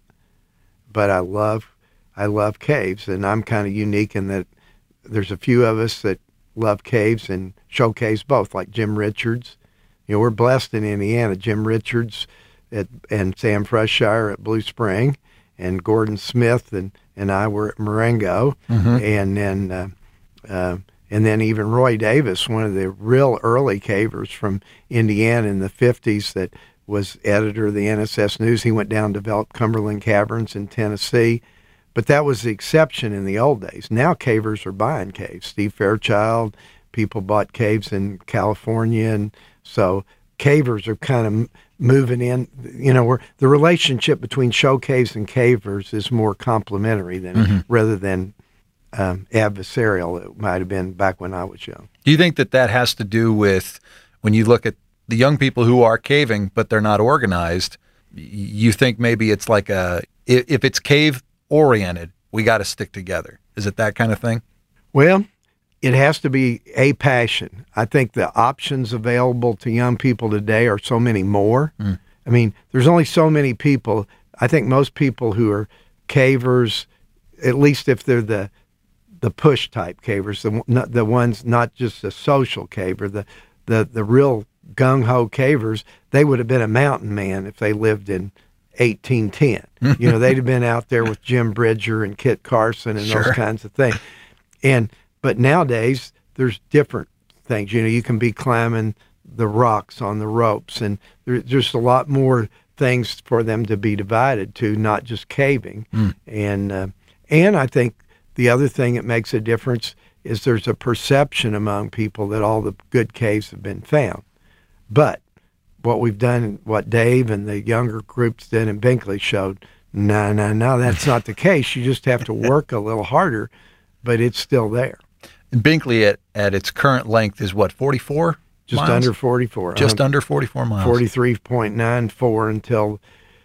But I love, I love caves, and I'm kind of unique in that there's a few of us that love caves and show caves both, like Jim Richards. You know, we're blessed in Indiana. Jim Richards at, and Sam Freshshire at Blue Spring, and Gordon Smith and, and I were at Marengo, mm-hmm. and then uh, uh, and then even Roy Davis, one of the real early cavers from Indiana in the fifties that was editor of the N S S News. He went down and developed Cumberland Caverns in Tennessee. But that was the exception in the old days. Now cavers are buying caves. Steve Fairchild, people bought caves in California. And so cavers are kind of moving in. You know, where the relationship between show caves and cavers is more complementary than mm-hmm. rather than um, adversarial. It might have been back when I was young. Do you think that that has to do with when you look at the young people who are caving, but they're not organized? You think maybe it's like a, if it's cave oriented, we got to stick together. Is it that kind of thing? Well, it has to be a passion. I think the options available to young people today are so many more. Mm. I mean, there's only so many people. I think most people who are cavers, at least if they're the the push type cavers, the the ones not just the social caver, the the the real gung-ho cavers, they would have been a mountain man if they lived in eighteen ten. You know, they'd have been out there with Jim Bridger and Kit Carson and sure. those kinds of things. And but nowadays there's different things. You know, you can be climbing the rocks on the ropes, and there's just a lot more things for them to be divided to, not just caving. Mm. And uh, and I think the other thing that makes a difference is there's a perception among people that all the good caves have been found. But what we've done, what Dave and the younger groups did in Binkley showed, no, no, no, that's not the case. You just have to work a little harder, but it's still there. And Binkley at, at its current length is what, forty-four Just miles? under forty-four. Just um, under forty-four miles. forty-three point nine four until,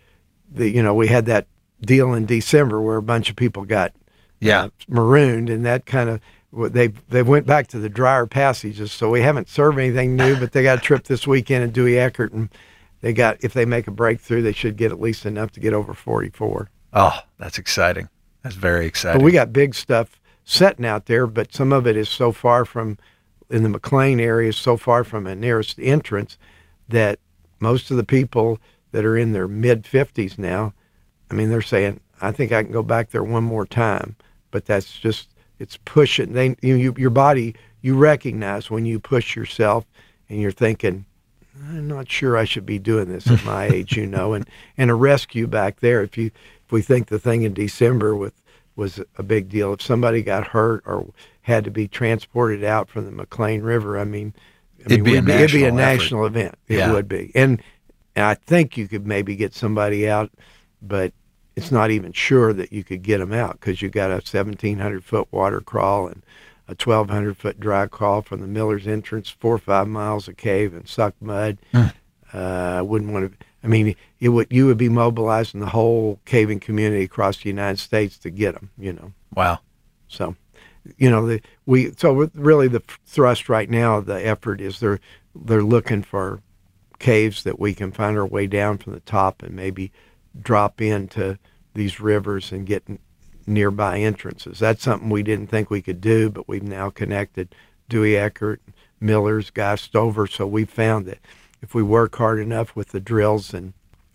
the you know, we had that deal in December where a bunch of people got yeah. uh, marooned, and that kind of, They they went back to the drier passages, so we haven't served anything new, but they got a trip this weekend in Dewey Eckert, and they got, if they make a breakthrough, they should get at least enough to get over forty-four. Oh, that's exciting. That's very exciting. But we got big stuff setting out there, but some of it is so far from, in the McLean area, so far from a nearest entrance that most of the people that are in their mid-fifties now, I mean, they're saying, I think I can go back there one more time, but that's just, it's pushing. They, you, you, your body, you recognize when you push yourself, and you're thinking, I'm not sure I should be doing this at my age, you know. And, and a rescue back there, if you, if we think the thing in December with was a big deal, if somebody got hurt or had to be transported out from the McLean River, I mean, I it'd, mean be it'd be a effort. national event. It yeah. would be, and, and I think you could maybe get somebody out, but it's not even sure that you could get them out because you got a seventeen hundred foot water crawl and a twelve hundred foot dry crawl from the Miller's entrance, four or five miles of cave and suck mud. Mm. Uh, I wouldn't want to. I mean, it would you would be mobilizing the whole caving community across the United States to get them. You know. Wow. So, you know, the, we so really the thrust right now, the effort is they're they're looking for caves that we can find our way down from the top and maybe drop into these rivers and get nearby entrances. That's something we didn't think we could do, but we've now connected Dewey Eckert, Miller's, Guy Stover. So we found that if we work hard enough with the drills and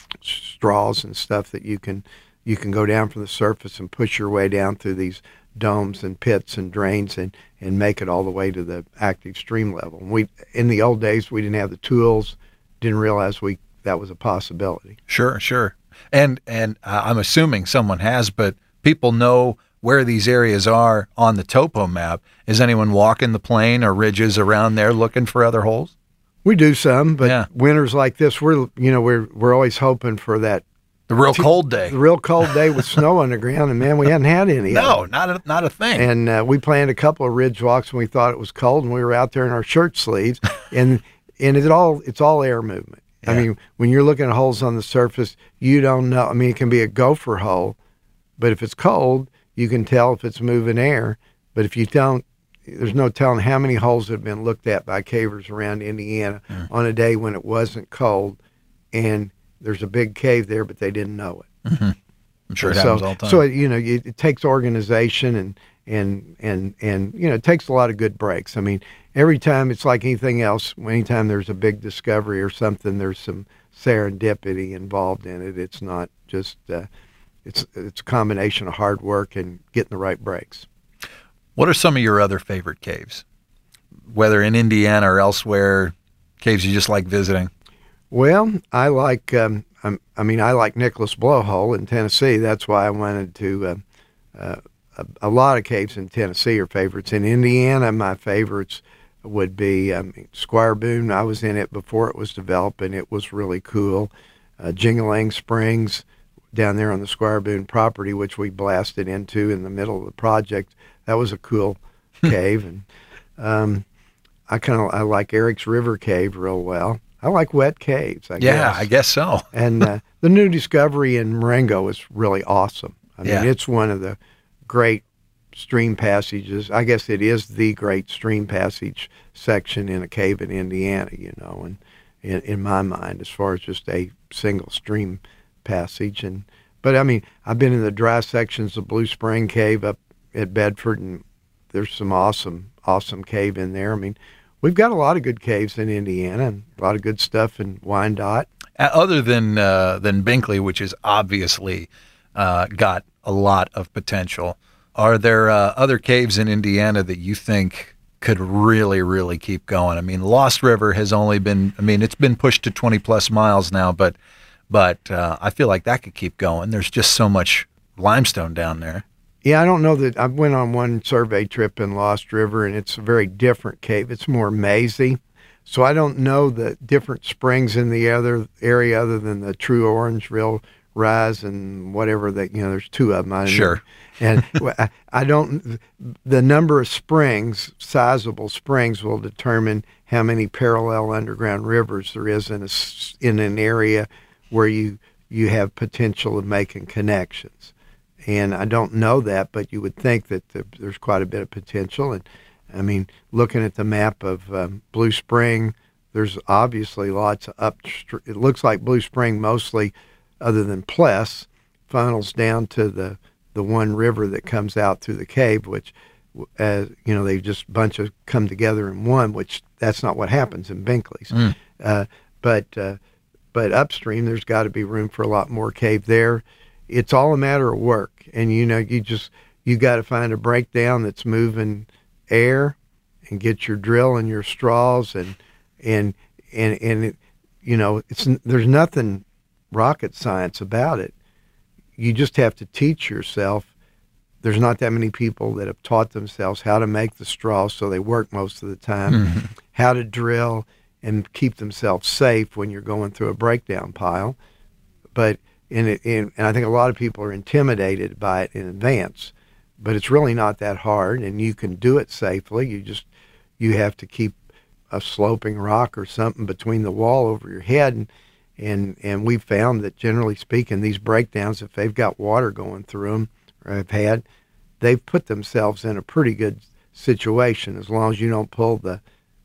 straws and stuff, that you can you can go down from the surface and push your way down through these domes and pits and drains and, and make it all the way to the active stream level. And we in the old days we didn't have the tools, didn't realize we that was a possibility. Sure, sure. And and uh, I'm assuming someone has, but people know where these areas are on the topo map. Is anyone walking the plain or ridges around there looking for other holes? We do some, but yeah. winters like this, we're you know we're we're always hoping for that the real t- cold day, the real cold day with snow on the ground, and man, we hadn't had any. No, not a, not a thing. And uh, we planned a couple of ridge walks when we thought it was cold, and we were out there in our shirt sleeves, and and it's all it's all air movement. Yeah. I mean, when you're looking at holes on the surface, you don't know. I mean, it can be a gopher hole, but if it's cold, you can tell if it's moving air. But if you don't, there's no telling how many holes have been looked at by cavers around Indiana mm. on a day when it wasn't cold, and there's a big cave there, but they didn't know it. Mm-hmm. I'm sure it so, happens all the time. So, you know, it, it takes organization and, and, and, and, you know, it takes a lot of good breaks. I mean, every time it's like anything else, anytime there's a big discovery or something, there's some serendipity involved in it. It's not just, uh, it's, it's a combination of hard work and getting the right breaks. What are some of your other favorite caves, whether in Indiana or elsewhere, caves you just like visiting? Well, I like, um, I mean, I like Nicholas Blowhole in Tennessee. That's why I wanted to, uh, uh, a, a lot of caves in Tennessee are favorites. In Indiana, my favorites would be um, Squire Boone. I was in it before it was developed, and it was really cool. Uh, Jingalang Springs down there on the Squire Boone property, which we blasted into in the middle of the project. That was a cool cave. And um, I kind of I like Eric's River Cave real well. I like wet caves, I yeah, guess. Yeah, I guess so. And uh, the new discovery in Marengo is really awesome. I mean, yeah. it's one of the great stream passages. I guess it is the great stream passage section in a cave in Indiana, you know, and in, in my mind, as far as just a single stream passage. And But, I mean, I've been in the dry sections of Blue Spring Cave up at Bedford, and there's some awesome, awesome cave in there. I mean, we've got a lot of good caves in Indiana and a lot of good stuff in Wyandotte. Other than uh, than Binkley, which has obviously uh, got a lot of potential, are there uh, other caves in Indiana that you think could really, really keep going? I mean, Lost River has only been, I mean, it's been pushed to twenty plus miles now, but but uh, I feel like that could keep going. There's just so much limestone down there. Yeah, I don't know that. I went on one survey trip in Lost River, and it's a very different cave. It's more mazy. So I don't know the different springs in the other area other than the True Orange, Real Rise, and whatever that, you know, there's two of them. I sure. And I, I don't, the number of springs, sizable springs, will determine how many parallel underground rivers there is in a, in an area where you, you have potential of making connections. And I don't know that, but you would think that the, there's quite a bit of potential. And I mean, looking at the map of um, Blue Spring, there's obviously lots of up. It looks like Blue Spring mostly, other than Pless, funnels down to the, the one river that comes out through the cave, which, uh, you know, they just bunch of come together in one, which that's not what happens in Binkley's. Mm. Uh, but uh, but upstream, there's got to be room for a lot more cave there. It's all a matter of work, and you know, you just you got to find a breakdown that's moving air, and get your drill and your straws, and and and and it, you know, it's there's nothing rocket science about it. You just have to teach yourself. There's not that many people that have taught themselves how to make the straws so they work most of the time, mm-hmm. how to drill and keep themselves safe when you're going through a breakdown pile. But in it, in, and I think a lot of people are intimidated by it in advance, but it's really not that hard, and you can do it safely. You just, you have to keep a sloping rock or something between the wall over your head, and and, and we've found that generally speaking, these breakdowns, if they've got water going through them, or have had, they've put themselves in a pretty good situation. As long as you don't pull the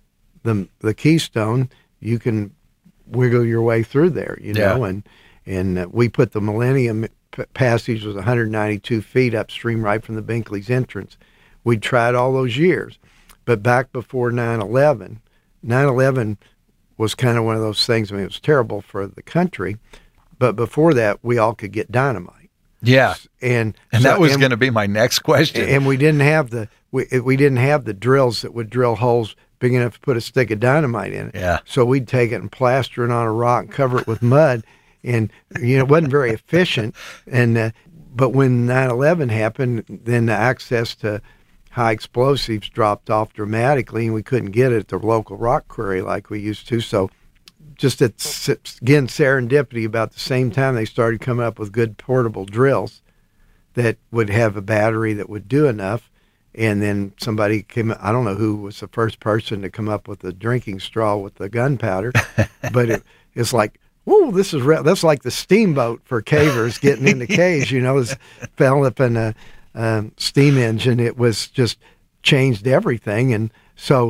the the keystone, you can wiggle your way through there, you know, yeah. and And uh, we put the Millennium p- passage was one hundred ninety-two feet upstream right from the Binkley's entrance. We'd tried all those years. But back before nine eleven, nine eleven was kind of one of those things. I mean, it was terrible for the country. But before that, we all could get dynamite. Yeah. And and so, that was and, going to be my next question. And we didn't have the we we didn't have the drills that would drill holes big enough to put a stick of dynamite in it. Yeah. So we'd take it and plaster it on a rock and cover it with mud. And, you know, it wasn't very efficient. And uh, but when nine eleven happened, then the access to high explosives dropped off dramatically, and we couldn't get it at the local rock quarry like we used to. So just at, again, serendipity, about the same time they started coming up with good portable drills that would have a battery that would do enough. And then somebody came, I don't know who was the first person to come up with a drinking straw with the gunpowder, but it, it's like, whoa, this is re- that's like the steamboat for cavers getting into caves, you know, it's developing a um, steam engine. It was just changed everything. And so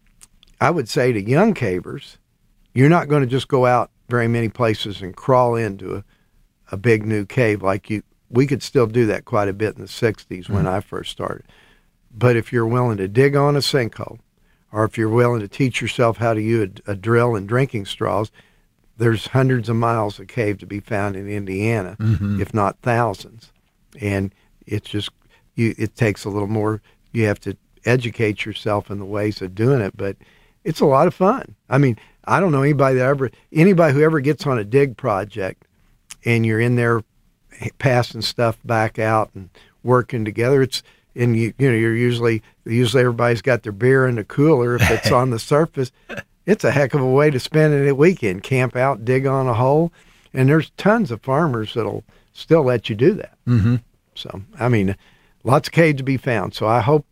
I would say to young cavers, you're not going to just go out very many places and crawl into a, a big new cave like you. We could still do that quite a bit in the sixties mm-hmm. when I first started. But if you're willing to dig on a sinkhole, or if you're willing to teach yourself how to use a, a drill and drinking straws, there's hundreds of miles of cave to be found in Indiana, mm-hmm. if not thousands. And it's just, you, it takes a little more, you have to educate yourself in the ways of doing it, but it's a lot of fun. I mean, I don't know anybody that ever, anybody who ever gets on a dig project and you're in there passing stuff back out and working together, it's, and you, you know, you're usually, usually everybody's got their beer in the cooler if it's on the surface. It's a heck of a way to spend it a weekend, camp out, dig on a hole. And there's tons of farmers that'll still let you do that. Mm-hmm. So, I mean, lots of cave to be found. So I hope,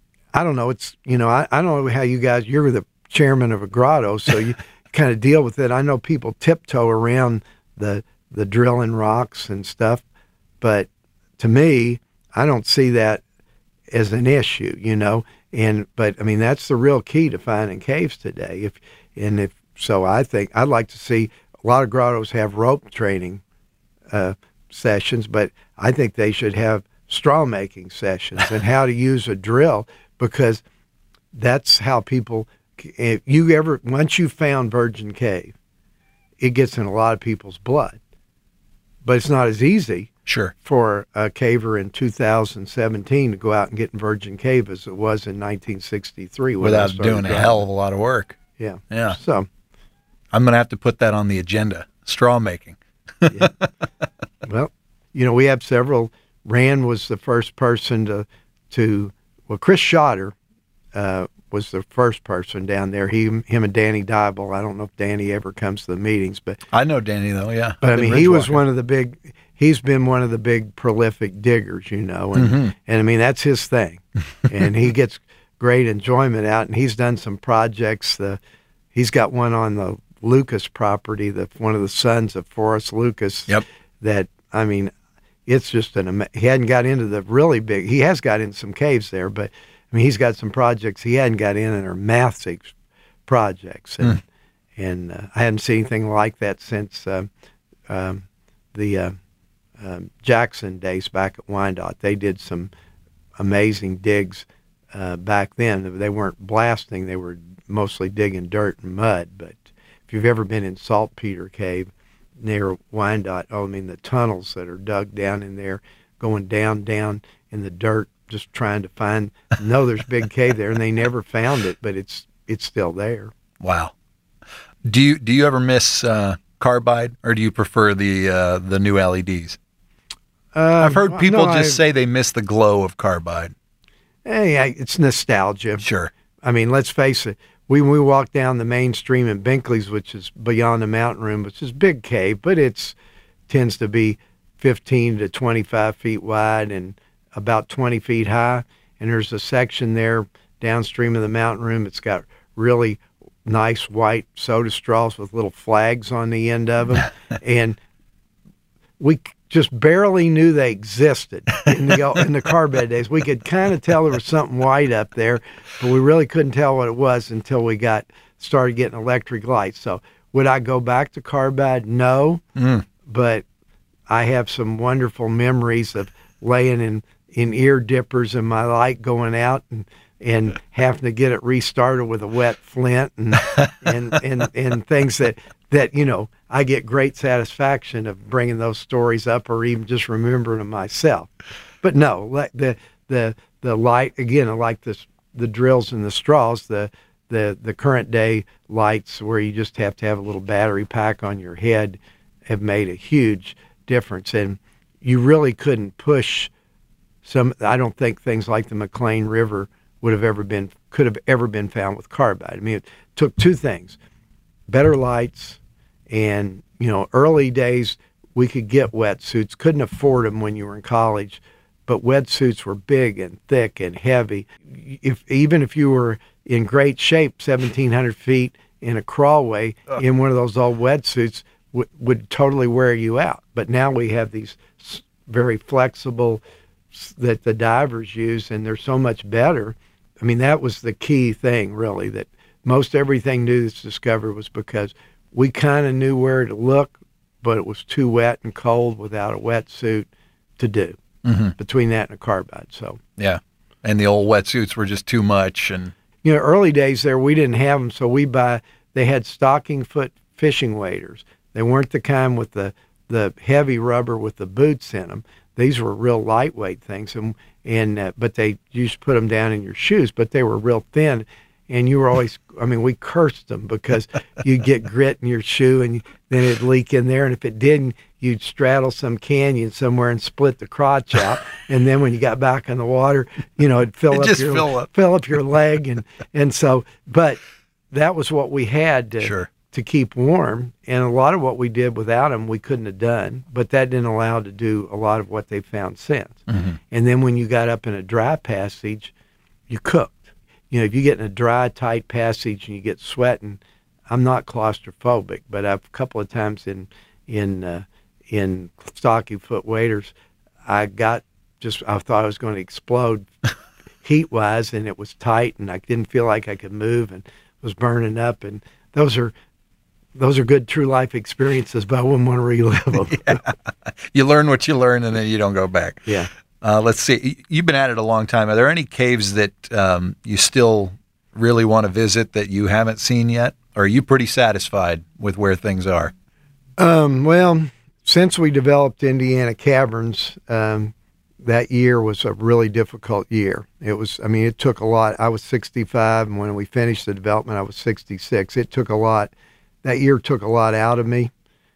I don't know, it's, you know, I, I don't know how you guys, you're the chairman of a grotto, so you kind of deal with it. I know people tiptoe around the, the drilling rocks and stuff, but to me, I don't see that as an issue, you know, and, but I mean, that's the real key to finding caves today. If, and if, so I think I'd like to see a lot of grottos have rope training uh, sessions, but I think they should have straw making sessions and how to use a drill, because that's how people, if you ever, once you've found Virgin Cave, it gets in a lot of people's blood, but it's not as easy Sure. for a caver in two thousand seventeen to go out and get in Virgin Cave as it was in nineteen sixty-three. Without doing a hell of a lot of work. Yeah. Yeah. So I'm going to have to put that on the agenda, straw making. yeah. Well, you know, we have several. Rand was the first person to, to well, Chris Schotter uh, was the first person down there. He, him and Danny Dybel. I don't know if Danny ever comes to the meetings, but I know Danny though. Yeah. But I mean, he was one of the big. He's been one of the big prolific diggers, you know, and mm-hmm. and I mean that's his thing, and he gets great enjoyment out. And he's done some projects. The he's got one on the Lucas property, the one of the sons of Forrest Lucas. Yep. That I mean, it's just an. He hadn't got into the really big. He has got in some caves there, but I mean, he's got some projects he hadn't got in, and are massive projects, and mm. and uh, I hadn't seen anything like that since uh, um, the. Uh, Um, Jackson days back at Wyandotte. They did some amazing digs uh, back then. They weren't blasting, they were mostly digging dirt and mud. But if you've ever been in Saltpeter Cave near Wyandotte, oh, I mean, the tunnels that are dug down in there, going down, down in the dirt, just trying to find, no, there's a big cave there, and they never found it, but it's it's still there. Wow. Do you, do you ever miss uh, carbide, or do you prefer the uh, the new L E Ds? Uh, I've heard people no, just I, say they miss the glow of carbide. Hey, I, it's nostalgia. Sure. I mean, let's face it. We we walk down the main stream in Binkley's, which is beyond the mountain room, which is a big cave, but it's tends to be fifteen to twenty-five feet wide and about twenty feet high. And there's a section there downstream of the mountain room. It's got really nice white soda straws with little flags on the end of them, and we just barely knew they existed in the in the carbide days. We could kind of tell there was something white up there, but we really couldn't tell what it was until we got started getting electric lights. So would I go back to carbide? No, mm. but I have some wonderful memories of laying in, in ear dippers and my light going out and, and having to get it restarted with a wet flint and and, and, and things that, that, you know, I get great satisfaction of bringing those stories up or even just remembering them myself. But no, like the the the light, again, I like this, the drills and the straws, the, the, the current day lights where you just have to have a little battery pack on your head have made a huge difference. And you really couldn't push some, I don't think things like the McLean River would have ever been, could have ever been found with carbide. I mean, it took two things, better lights and, you know, early days we could get wetsuits, couldn't afford them when you were in college, but wetsuits were big and thick and heavy. If even if you were in great shape, seventeen hundred feet in a crawlway uh. in one of those old wetsuits w- would totally wear you out. But now we have these very flexible that the divers use, and they're so much better. I mean, that was the key thing, really, that most everything new that's discovered was because we kind of knew where to look, but it was too wet and cold without a wetsuit to do. Mm-hmm. Between that and a carbide. So yeah, and the old wetsuits were just too much. And you know, early days there we didn't have them, so we buy. They had stocking foot fishing waders. They weren't the kind with the the heavy rubber with the boots in them. These were real lightweight things, and and uh, but they you just put them down in your shoes, but they were real thin. And you were always, I mean, we cursed them because you'd get grit in your shoe and then it'd leak in there. And if it didn't, you'd straddle some canyon somewhere and split the crotch out. And then when you got back in the water, you know, it'd fill, it up, just your, fill up. fill up your leg. And, and so, but that was what we had to, sure. to keep warm. And a lot of what we did without them, we couldn't have done. But that didn't allow to do a lot of what they've found since. Mm-hmm. And then when you got up in a dry passage, you cooked. You know, if you get in a dry, tight passage and you get sweating, I'm not claustrophobic, but I've a couple of times in in uh, in stocking foot waders, I got just I thought I was going to explode heat wise, and it was tight, and I didn't feel like I could move, and was burning up. And those are those are good true life experiences, but I wouldn't want to relive them. Yeah. You learn what you learn, and then you don't go back. Yeah. Uh, let's see. You've been at it a long time. Are there any caves that um, you still really want to visit that you haven't seen yet? Or are you pretty satisfied with where things are? Um, well, since we developed Indiana Caverns, um, that year was a really difficult year. It was, I mean, it took a lot. I was sixty-five, and when we finished the development, I was sixty-six. It took a lot. That year took a lot out of me,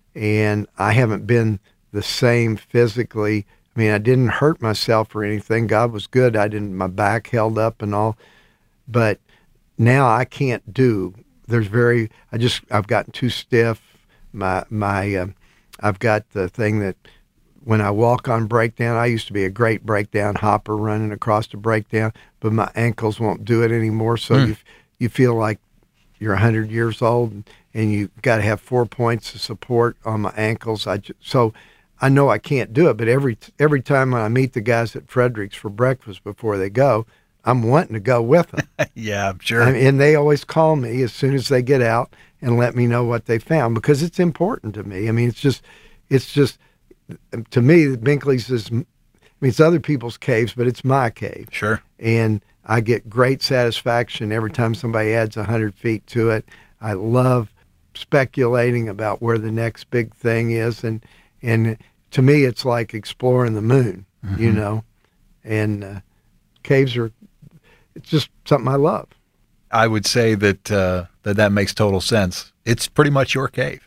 and I haven't been the same physically. I mean, I didn't hurt myself or anything. God was good. I didn't, my back held up and all, but now I can't do, there's very, I just, I've gotten too stiff. My, my, uh, I've got the thing that when I walk on breakdown, I used to be a great breakdown hopper running across the breakdown, but my ankles won't do it anymore. So mm. you, you feel like you're a hundred years old and, and you got to have four points of support on my ankles. I just, so, I know I can't do it, but every every time I meet the guys at Frederick's for breakfast before they go, I'm wanting to go with them. Yeah, I'm sure. I mean, and they always call me as soon as they get out and let me know what they found because it's important to me. I mean, it's just, it's just, to me, Binkley's is, I mean, it's other people's caves, but it's my cave. Sure. And I get great satisfaction every time somebody adds one hundred feet to it. I love speculating about where the next big thing is, and And to me, it's like exploring the moon, mm-hmm. you know, and uh, caves are, it's just something I love. I would say that, uh, that that makes total sense. It's pretty much your cave.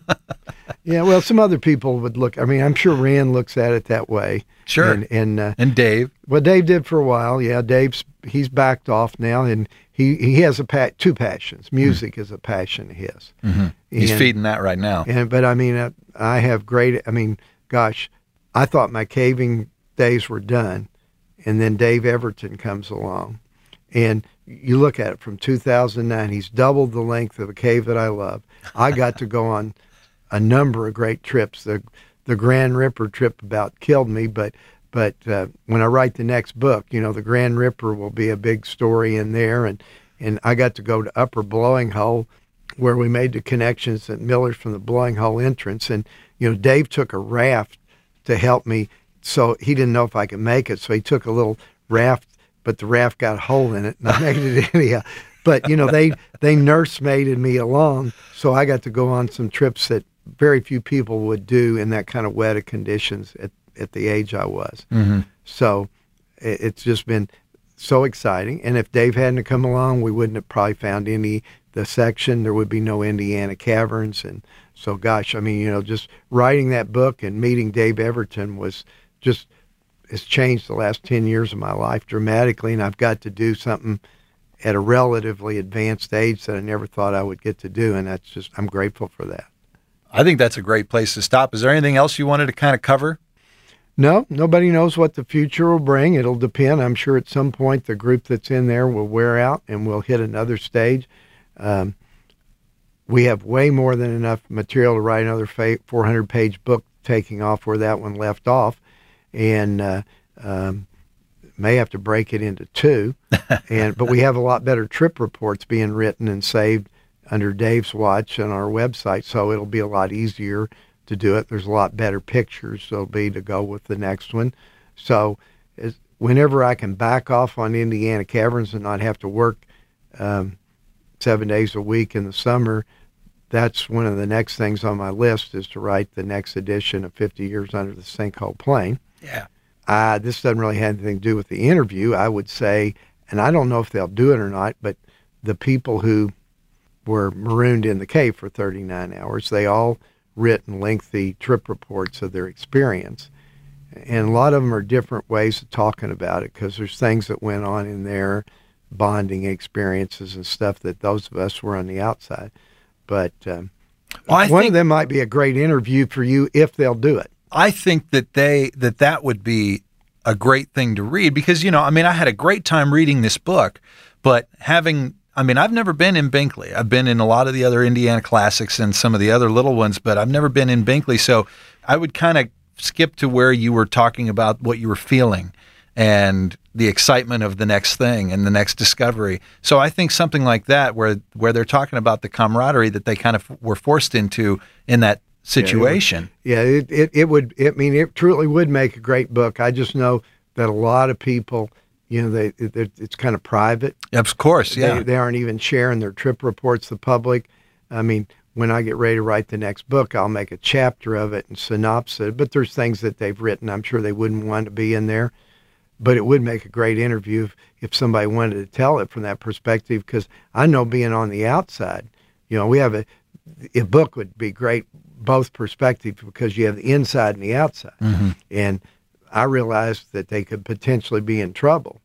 Yeah, well, some other people would look, I mean, I'm sure Rand looks at it that way. Sure. And and, uh, and Dave. Well, Dave did for a while. Yeah, Dave's, he's backed off now, and he, he has a pa- two passions. Music mm-hmm. is a passion of his. Mm-hmm. He's and, feeding that right now. And But I mean, I, I have great, I mean, gosh, I thought my caving days were done, and then Dave Everton comes along. And you look at it from two thousand nine, he's doubled the length of a cave that I love. I got to go on a number of great trips. The the Grand Ripper trip about killed me, but but uh, when I write the next book, you know, the Grand Ripper will be a big story in there. And, and I got to go to Upper Blowing Hole, where we made the connections at Miller's from the Blowing Hole entrance. And, you know, Dave took a raft to help me. So he didn't know if I could make it. So he took a little raft, but the raft got a hole in it, and I made it anyhow. But, you know, they, they nursemaided me along, so I got to go on some trips that very few people would do in that kind of weather conditions at, at the age I was. Mm-hmm. So it, it's just been so exciting. And if Dave hadn't come along, we wouldn't have probably found any, the section, there would be no Indiana Caverns. And so, gosh, I mean, you know, just writing that book and meeting Dave Everton was just, it's changed the last ten years of my life dramatically. And I've got to do something at a relatively advanced age that I never thought I would get to do. And that's just, I'm grateful for that. I think that's a great place to stop. Is there anything else you wanted to kind of cover? No, nobody knows what the future will bring. It'll depend. I'm sure at some point the group that's in there will wear out and we'll hit another stage. Um, we have way more than enough material to write another four hundred page book taking off where that one left off. And uh, um, may have to break it into two. and But we have a lot better trip reports being written and saved under Dave's watch on our website, so it'll be a lot easier to do it. There's a lot better pictures there'll be to go with the next one. So as, whenever I can back off on Indiana Caverns and not have to work um, seven days a week in the summer, that's one of the next things on my list is to write the next edition of fifty years Under the Sinkhole Plain. Yeah. Uh, this doesn't really have anything to do with the interview. I would say, and I don't know if they'll do it or not, but the people who were marooned in the cave for thirty-nine hours. They all written lengthy trip reports of their experience. And a lot of them are different ways of talking about it because there's things that went on in their bonding experiences and stuff that those of us were on the outside. But um, well, one think, of them might be a great interview for you if they'll do it. I think that they that that would be a great thing to read because, you know, I mean, I had a great time reading this book, but having I mean, I've never been in Binkley. I've been in a lot of the other Indiana classics and some of the other little ones, but I've never been in Binkley. So I would kind of skip to where you were talking about what you were feeling and the excitement of the next thing and the next discovery. So I think something like that, where where they're talking about the camaraderie that they kind of were forced into in that situation. Yeah, it, would, yeah, it, it, it would, it, I mean, it truly would make a great book. I just know that a lot of people, you know, they it, it's kind of private. Of course, yeah. They, they aren't even sharing their trip reports to the public. I mean, when I get ready to write the next book, I'll make a chapter of it and synopsis it. But there's things that they've written I'm sure they wouldn't want to be in there. But it would make a great interview if, if somebody wanted to tell it from that perspective, because I know being on the outside, you know, we have a, a book would be great, both perspectives, because you have the inside and the outside. Mm-hmm. And I realized that they could potentially be in trouble,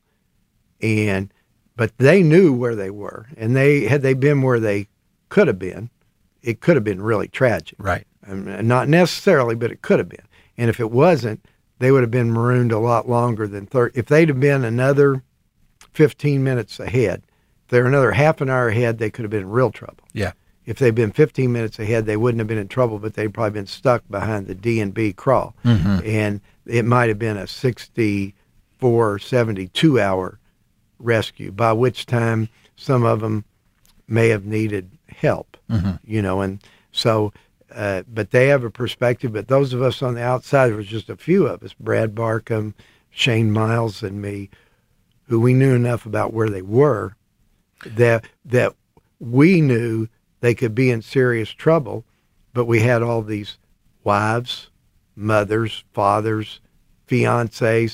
and but they knew where they were, and they had they been where they could have been, it could have been really tragic. Right. I mean, not necessarily, but it could have been. And if it wasn't, they would have been marooned a lot longer than thirty. If they'd have been another fifteen minutes ahead, if they were another half an hour ahead, they could have been in real trouble. Yeah. If they'd been fifteen minutes ahead, they wouldn't have been in trouble, but they'd probably been stuck behind the D and B crawl. Mm-hmm. And it might have been a sixty-four, seventy-two hour rescue, by which time some of them may have needed help, mm-hmm. you know, and so, uh, but they have a perspective, but those of us on the outside, there was just a few of us, Brad Barkham, Shane Miles, and me, who we knew enough about where they were that, that we knew they could be in serious trouble, but we had all these wives, mothers, fathers, fiancés,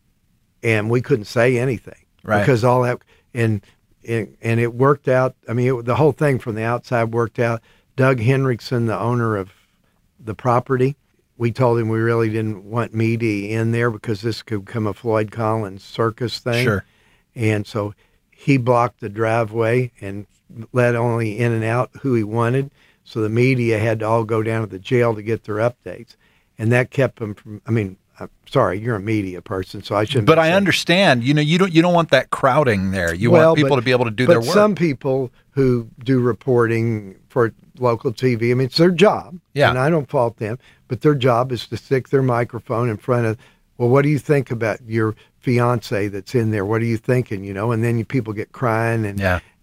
and we couldn't say anything. Right. Because all that, and, and, and it worked out. I mean, it, the whole thing from the outside worked out. Doug Henriksen, the owner of the property, we told him we really didn't want media in there because this could become a Floyd Collins circus thing. Sure. And so he blocked the driveway and let only in and out who he wanted. So the media had to all go down to the jail to get their updates. And that kept them from, I mean, I'm sorry, you're a media person, so I shouldn't. But I understand, you know, you don't you don't want that crowding there. You well, want people but, to be able to do but their work. Some people who do reporting for local T V, I mean, it's their job. Yeah. And I don't fault them, but their job is to stick their microphone in front of, well, what do you think about your fiance that's in there? What are you thinking, you know? And then you, people get crying and yeah.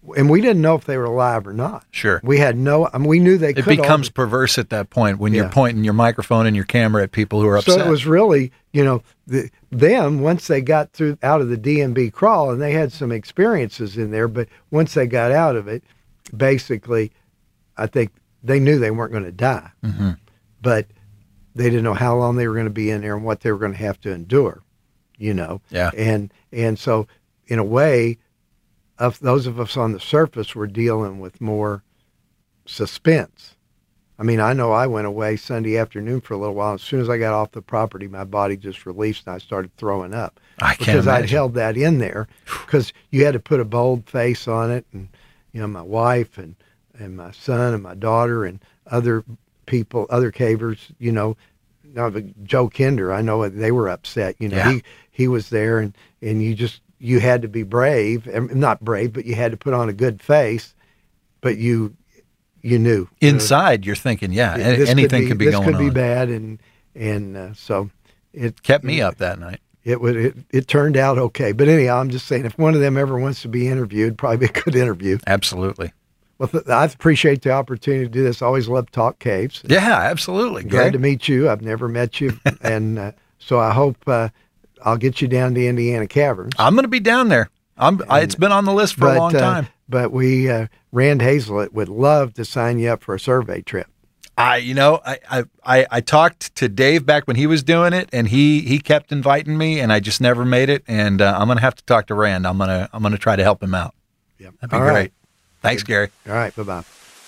and we didn't know if they were alive or not. Sure. We had no, I mean, we knew they It could. becomes all, perverse at that point when Yeah. you're pointing your microphone and your camera at people who are upset. So it was really, you know, the, them, once they got through out of the D M B crawl, and they had some experiences in there, but once they got out of it, basically, I think they knew they weren't going to die. Mm-hmm. But they didn't know how long they were going to be in there and what they were going to have to endure, you know. Yeah. And and so, in a way, of those of us on the surface were dealing with more suspense. I mean, I know I went away Sunday afternoon for a little while. As soon as I got off the property, my body just released and I started throwing up. I can't because I'd imagine. held that in there because you had to put a bold face on it. And, you know, my wife and, and my son and my daughter and other people, other cavers, you know, now the Joe Kinder, I know they were upset. You know, Yeah. he, he was there and, and you just, you had to be brave, and not brave, but you had to put on a good face, but you, you knew Inside, you're thinking, yeah, uh, a- this anything could be, could be this going could on. be bad. And, and, uh, so it Kept me up that night. It would, it, it turned out okay. But anyhow, I'm just saying, if one of them ever wants to be interviewed, probably be a good interview. Absolutely. Well, th- I appreciate the opportunity to do this. I always love Talk Caves. Yeah, absolutely. Glad Gary. to meet you. I've never met you. and uh, so I hope uh, I'll get you down to Indiana Caverns. I'm going to be down there. I'm. I, it's been on the list for a long uh, time. But we, uh, Rand Hazlett would love to sign you up for a survey trip. I, you know, I, I, I, I talked to Dave back when he was doing it, and he, he kept inviting me, and I just never made it. And uh, I'm going to have to talk to Rand. I'm gonna, I'm gonna try to help him out. Yep. That'd be All great. right. Thanks, Gary. All right. Bye-bye.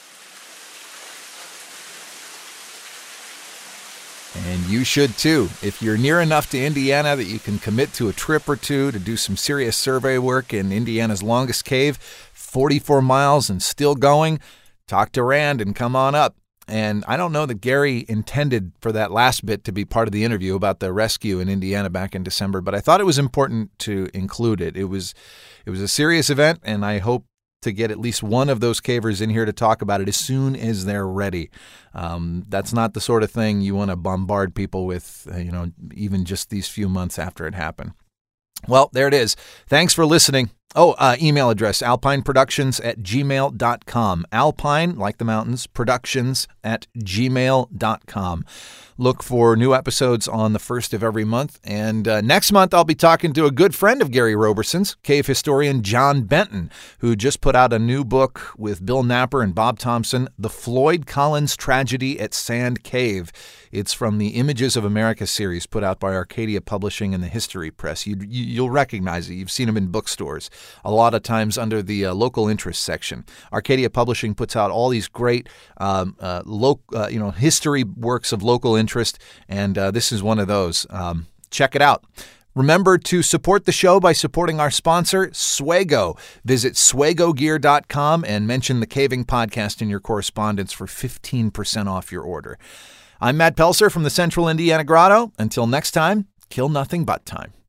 And you should too. If you're near enough to Indiana that you can commit to a trip or two to do some serious survey work in Indiana's longest cave, forty-four miles and still going, talk to Rand and come on up. And I don't know that Gary intended for that last bit to be part of the interview about the rescue in Indiana back in December, but I thought it was important to include it. It was, it was a serious event, and I hope to get at least one of those cavers in here to talk about it as soon as they're ready. Um, that's not the sort of thing you want to bombard people with, uh, you know, even just these few months after it happened. Well, there it is. Thanks for listening. Oh, uh, email address, alpineproductions at gmail dot com. Alpine, like the mountains, productions at gmail dot com. Look for new episodes on the first of every month. And uh, next month, I'll be talking to a good friend of Gary Roberson's, cave historian John Benton, who just put out a new book with Bill Napper and Bob Thompson, The Floyd Collins Tragedy at Sand Cave. It's from the Images of America series put out by Arcadia Publishing and the History Press. You, you, you'll recognize it. You've seen them in bookstores, a lot of times under the uh, local interest section. Arcadia Publishing puts out all these great um, uh, lo- uh, you know, history works of local interest, and uh, this is one of those. Um, check it out. Remember to support the show by supporting our sponsor, Swago. Visit swago gear dot com and mention the Caving Podcast in your correspondence for fifteen percent off your order. I'm Matt Pelser from the Central Indiana Grotto. Until next time, kill nothing but time.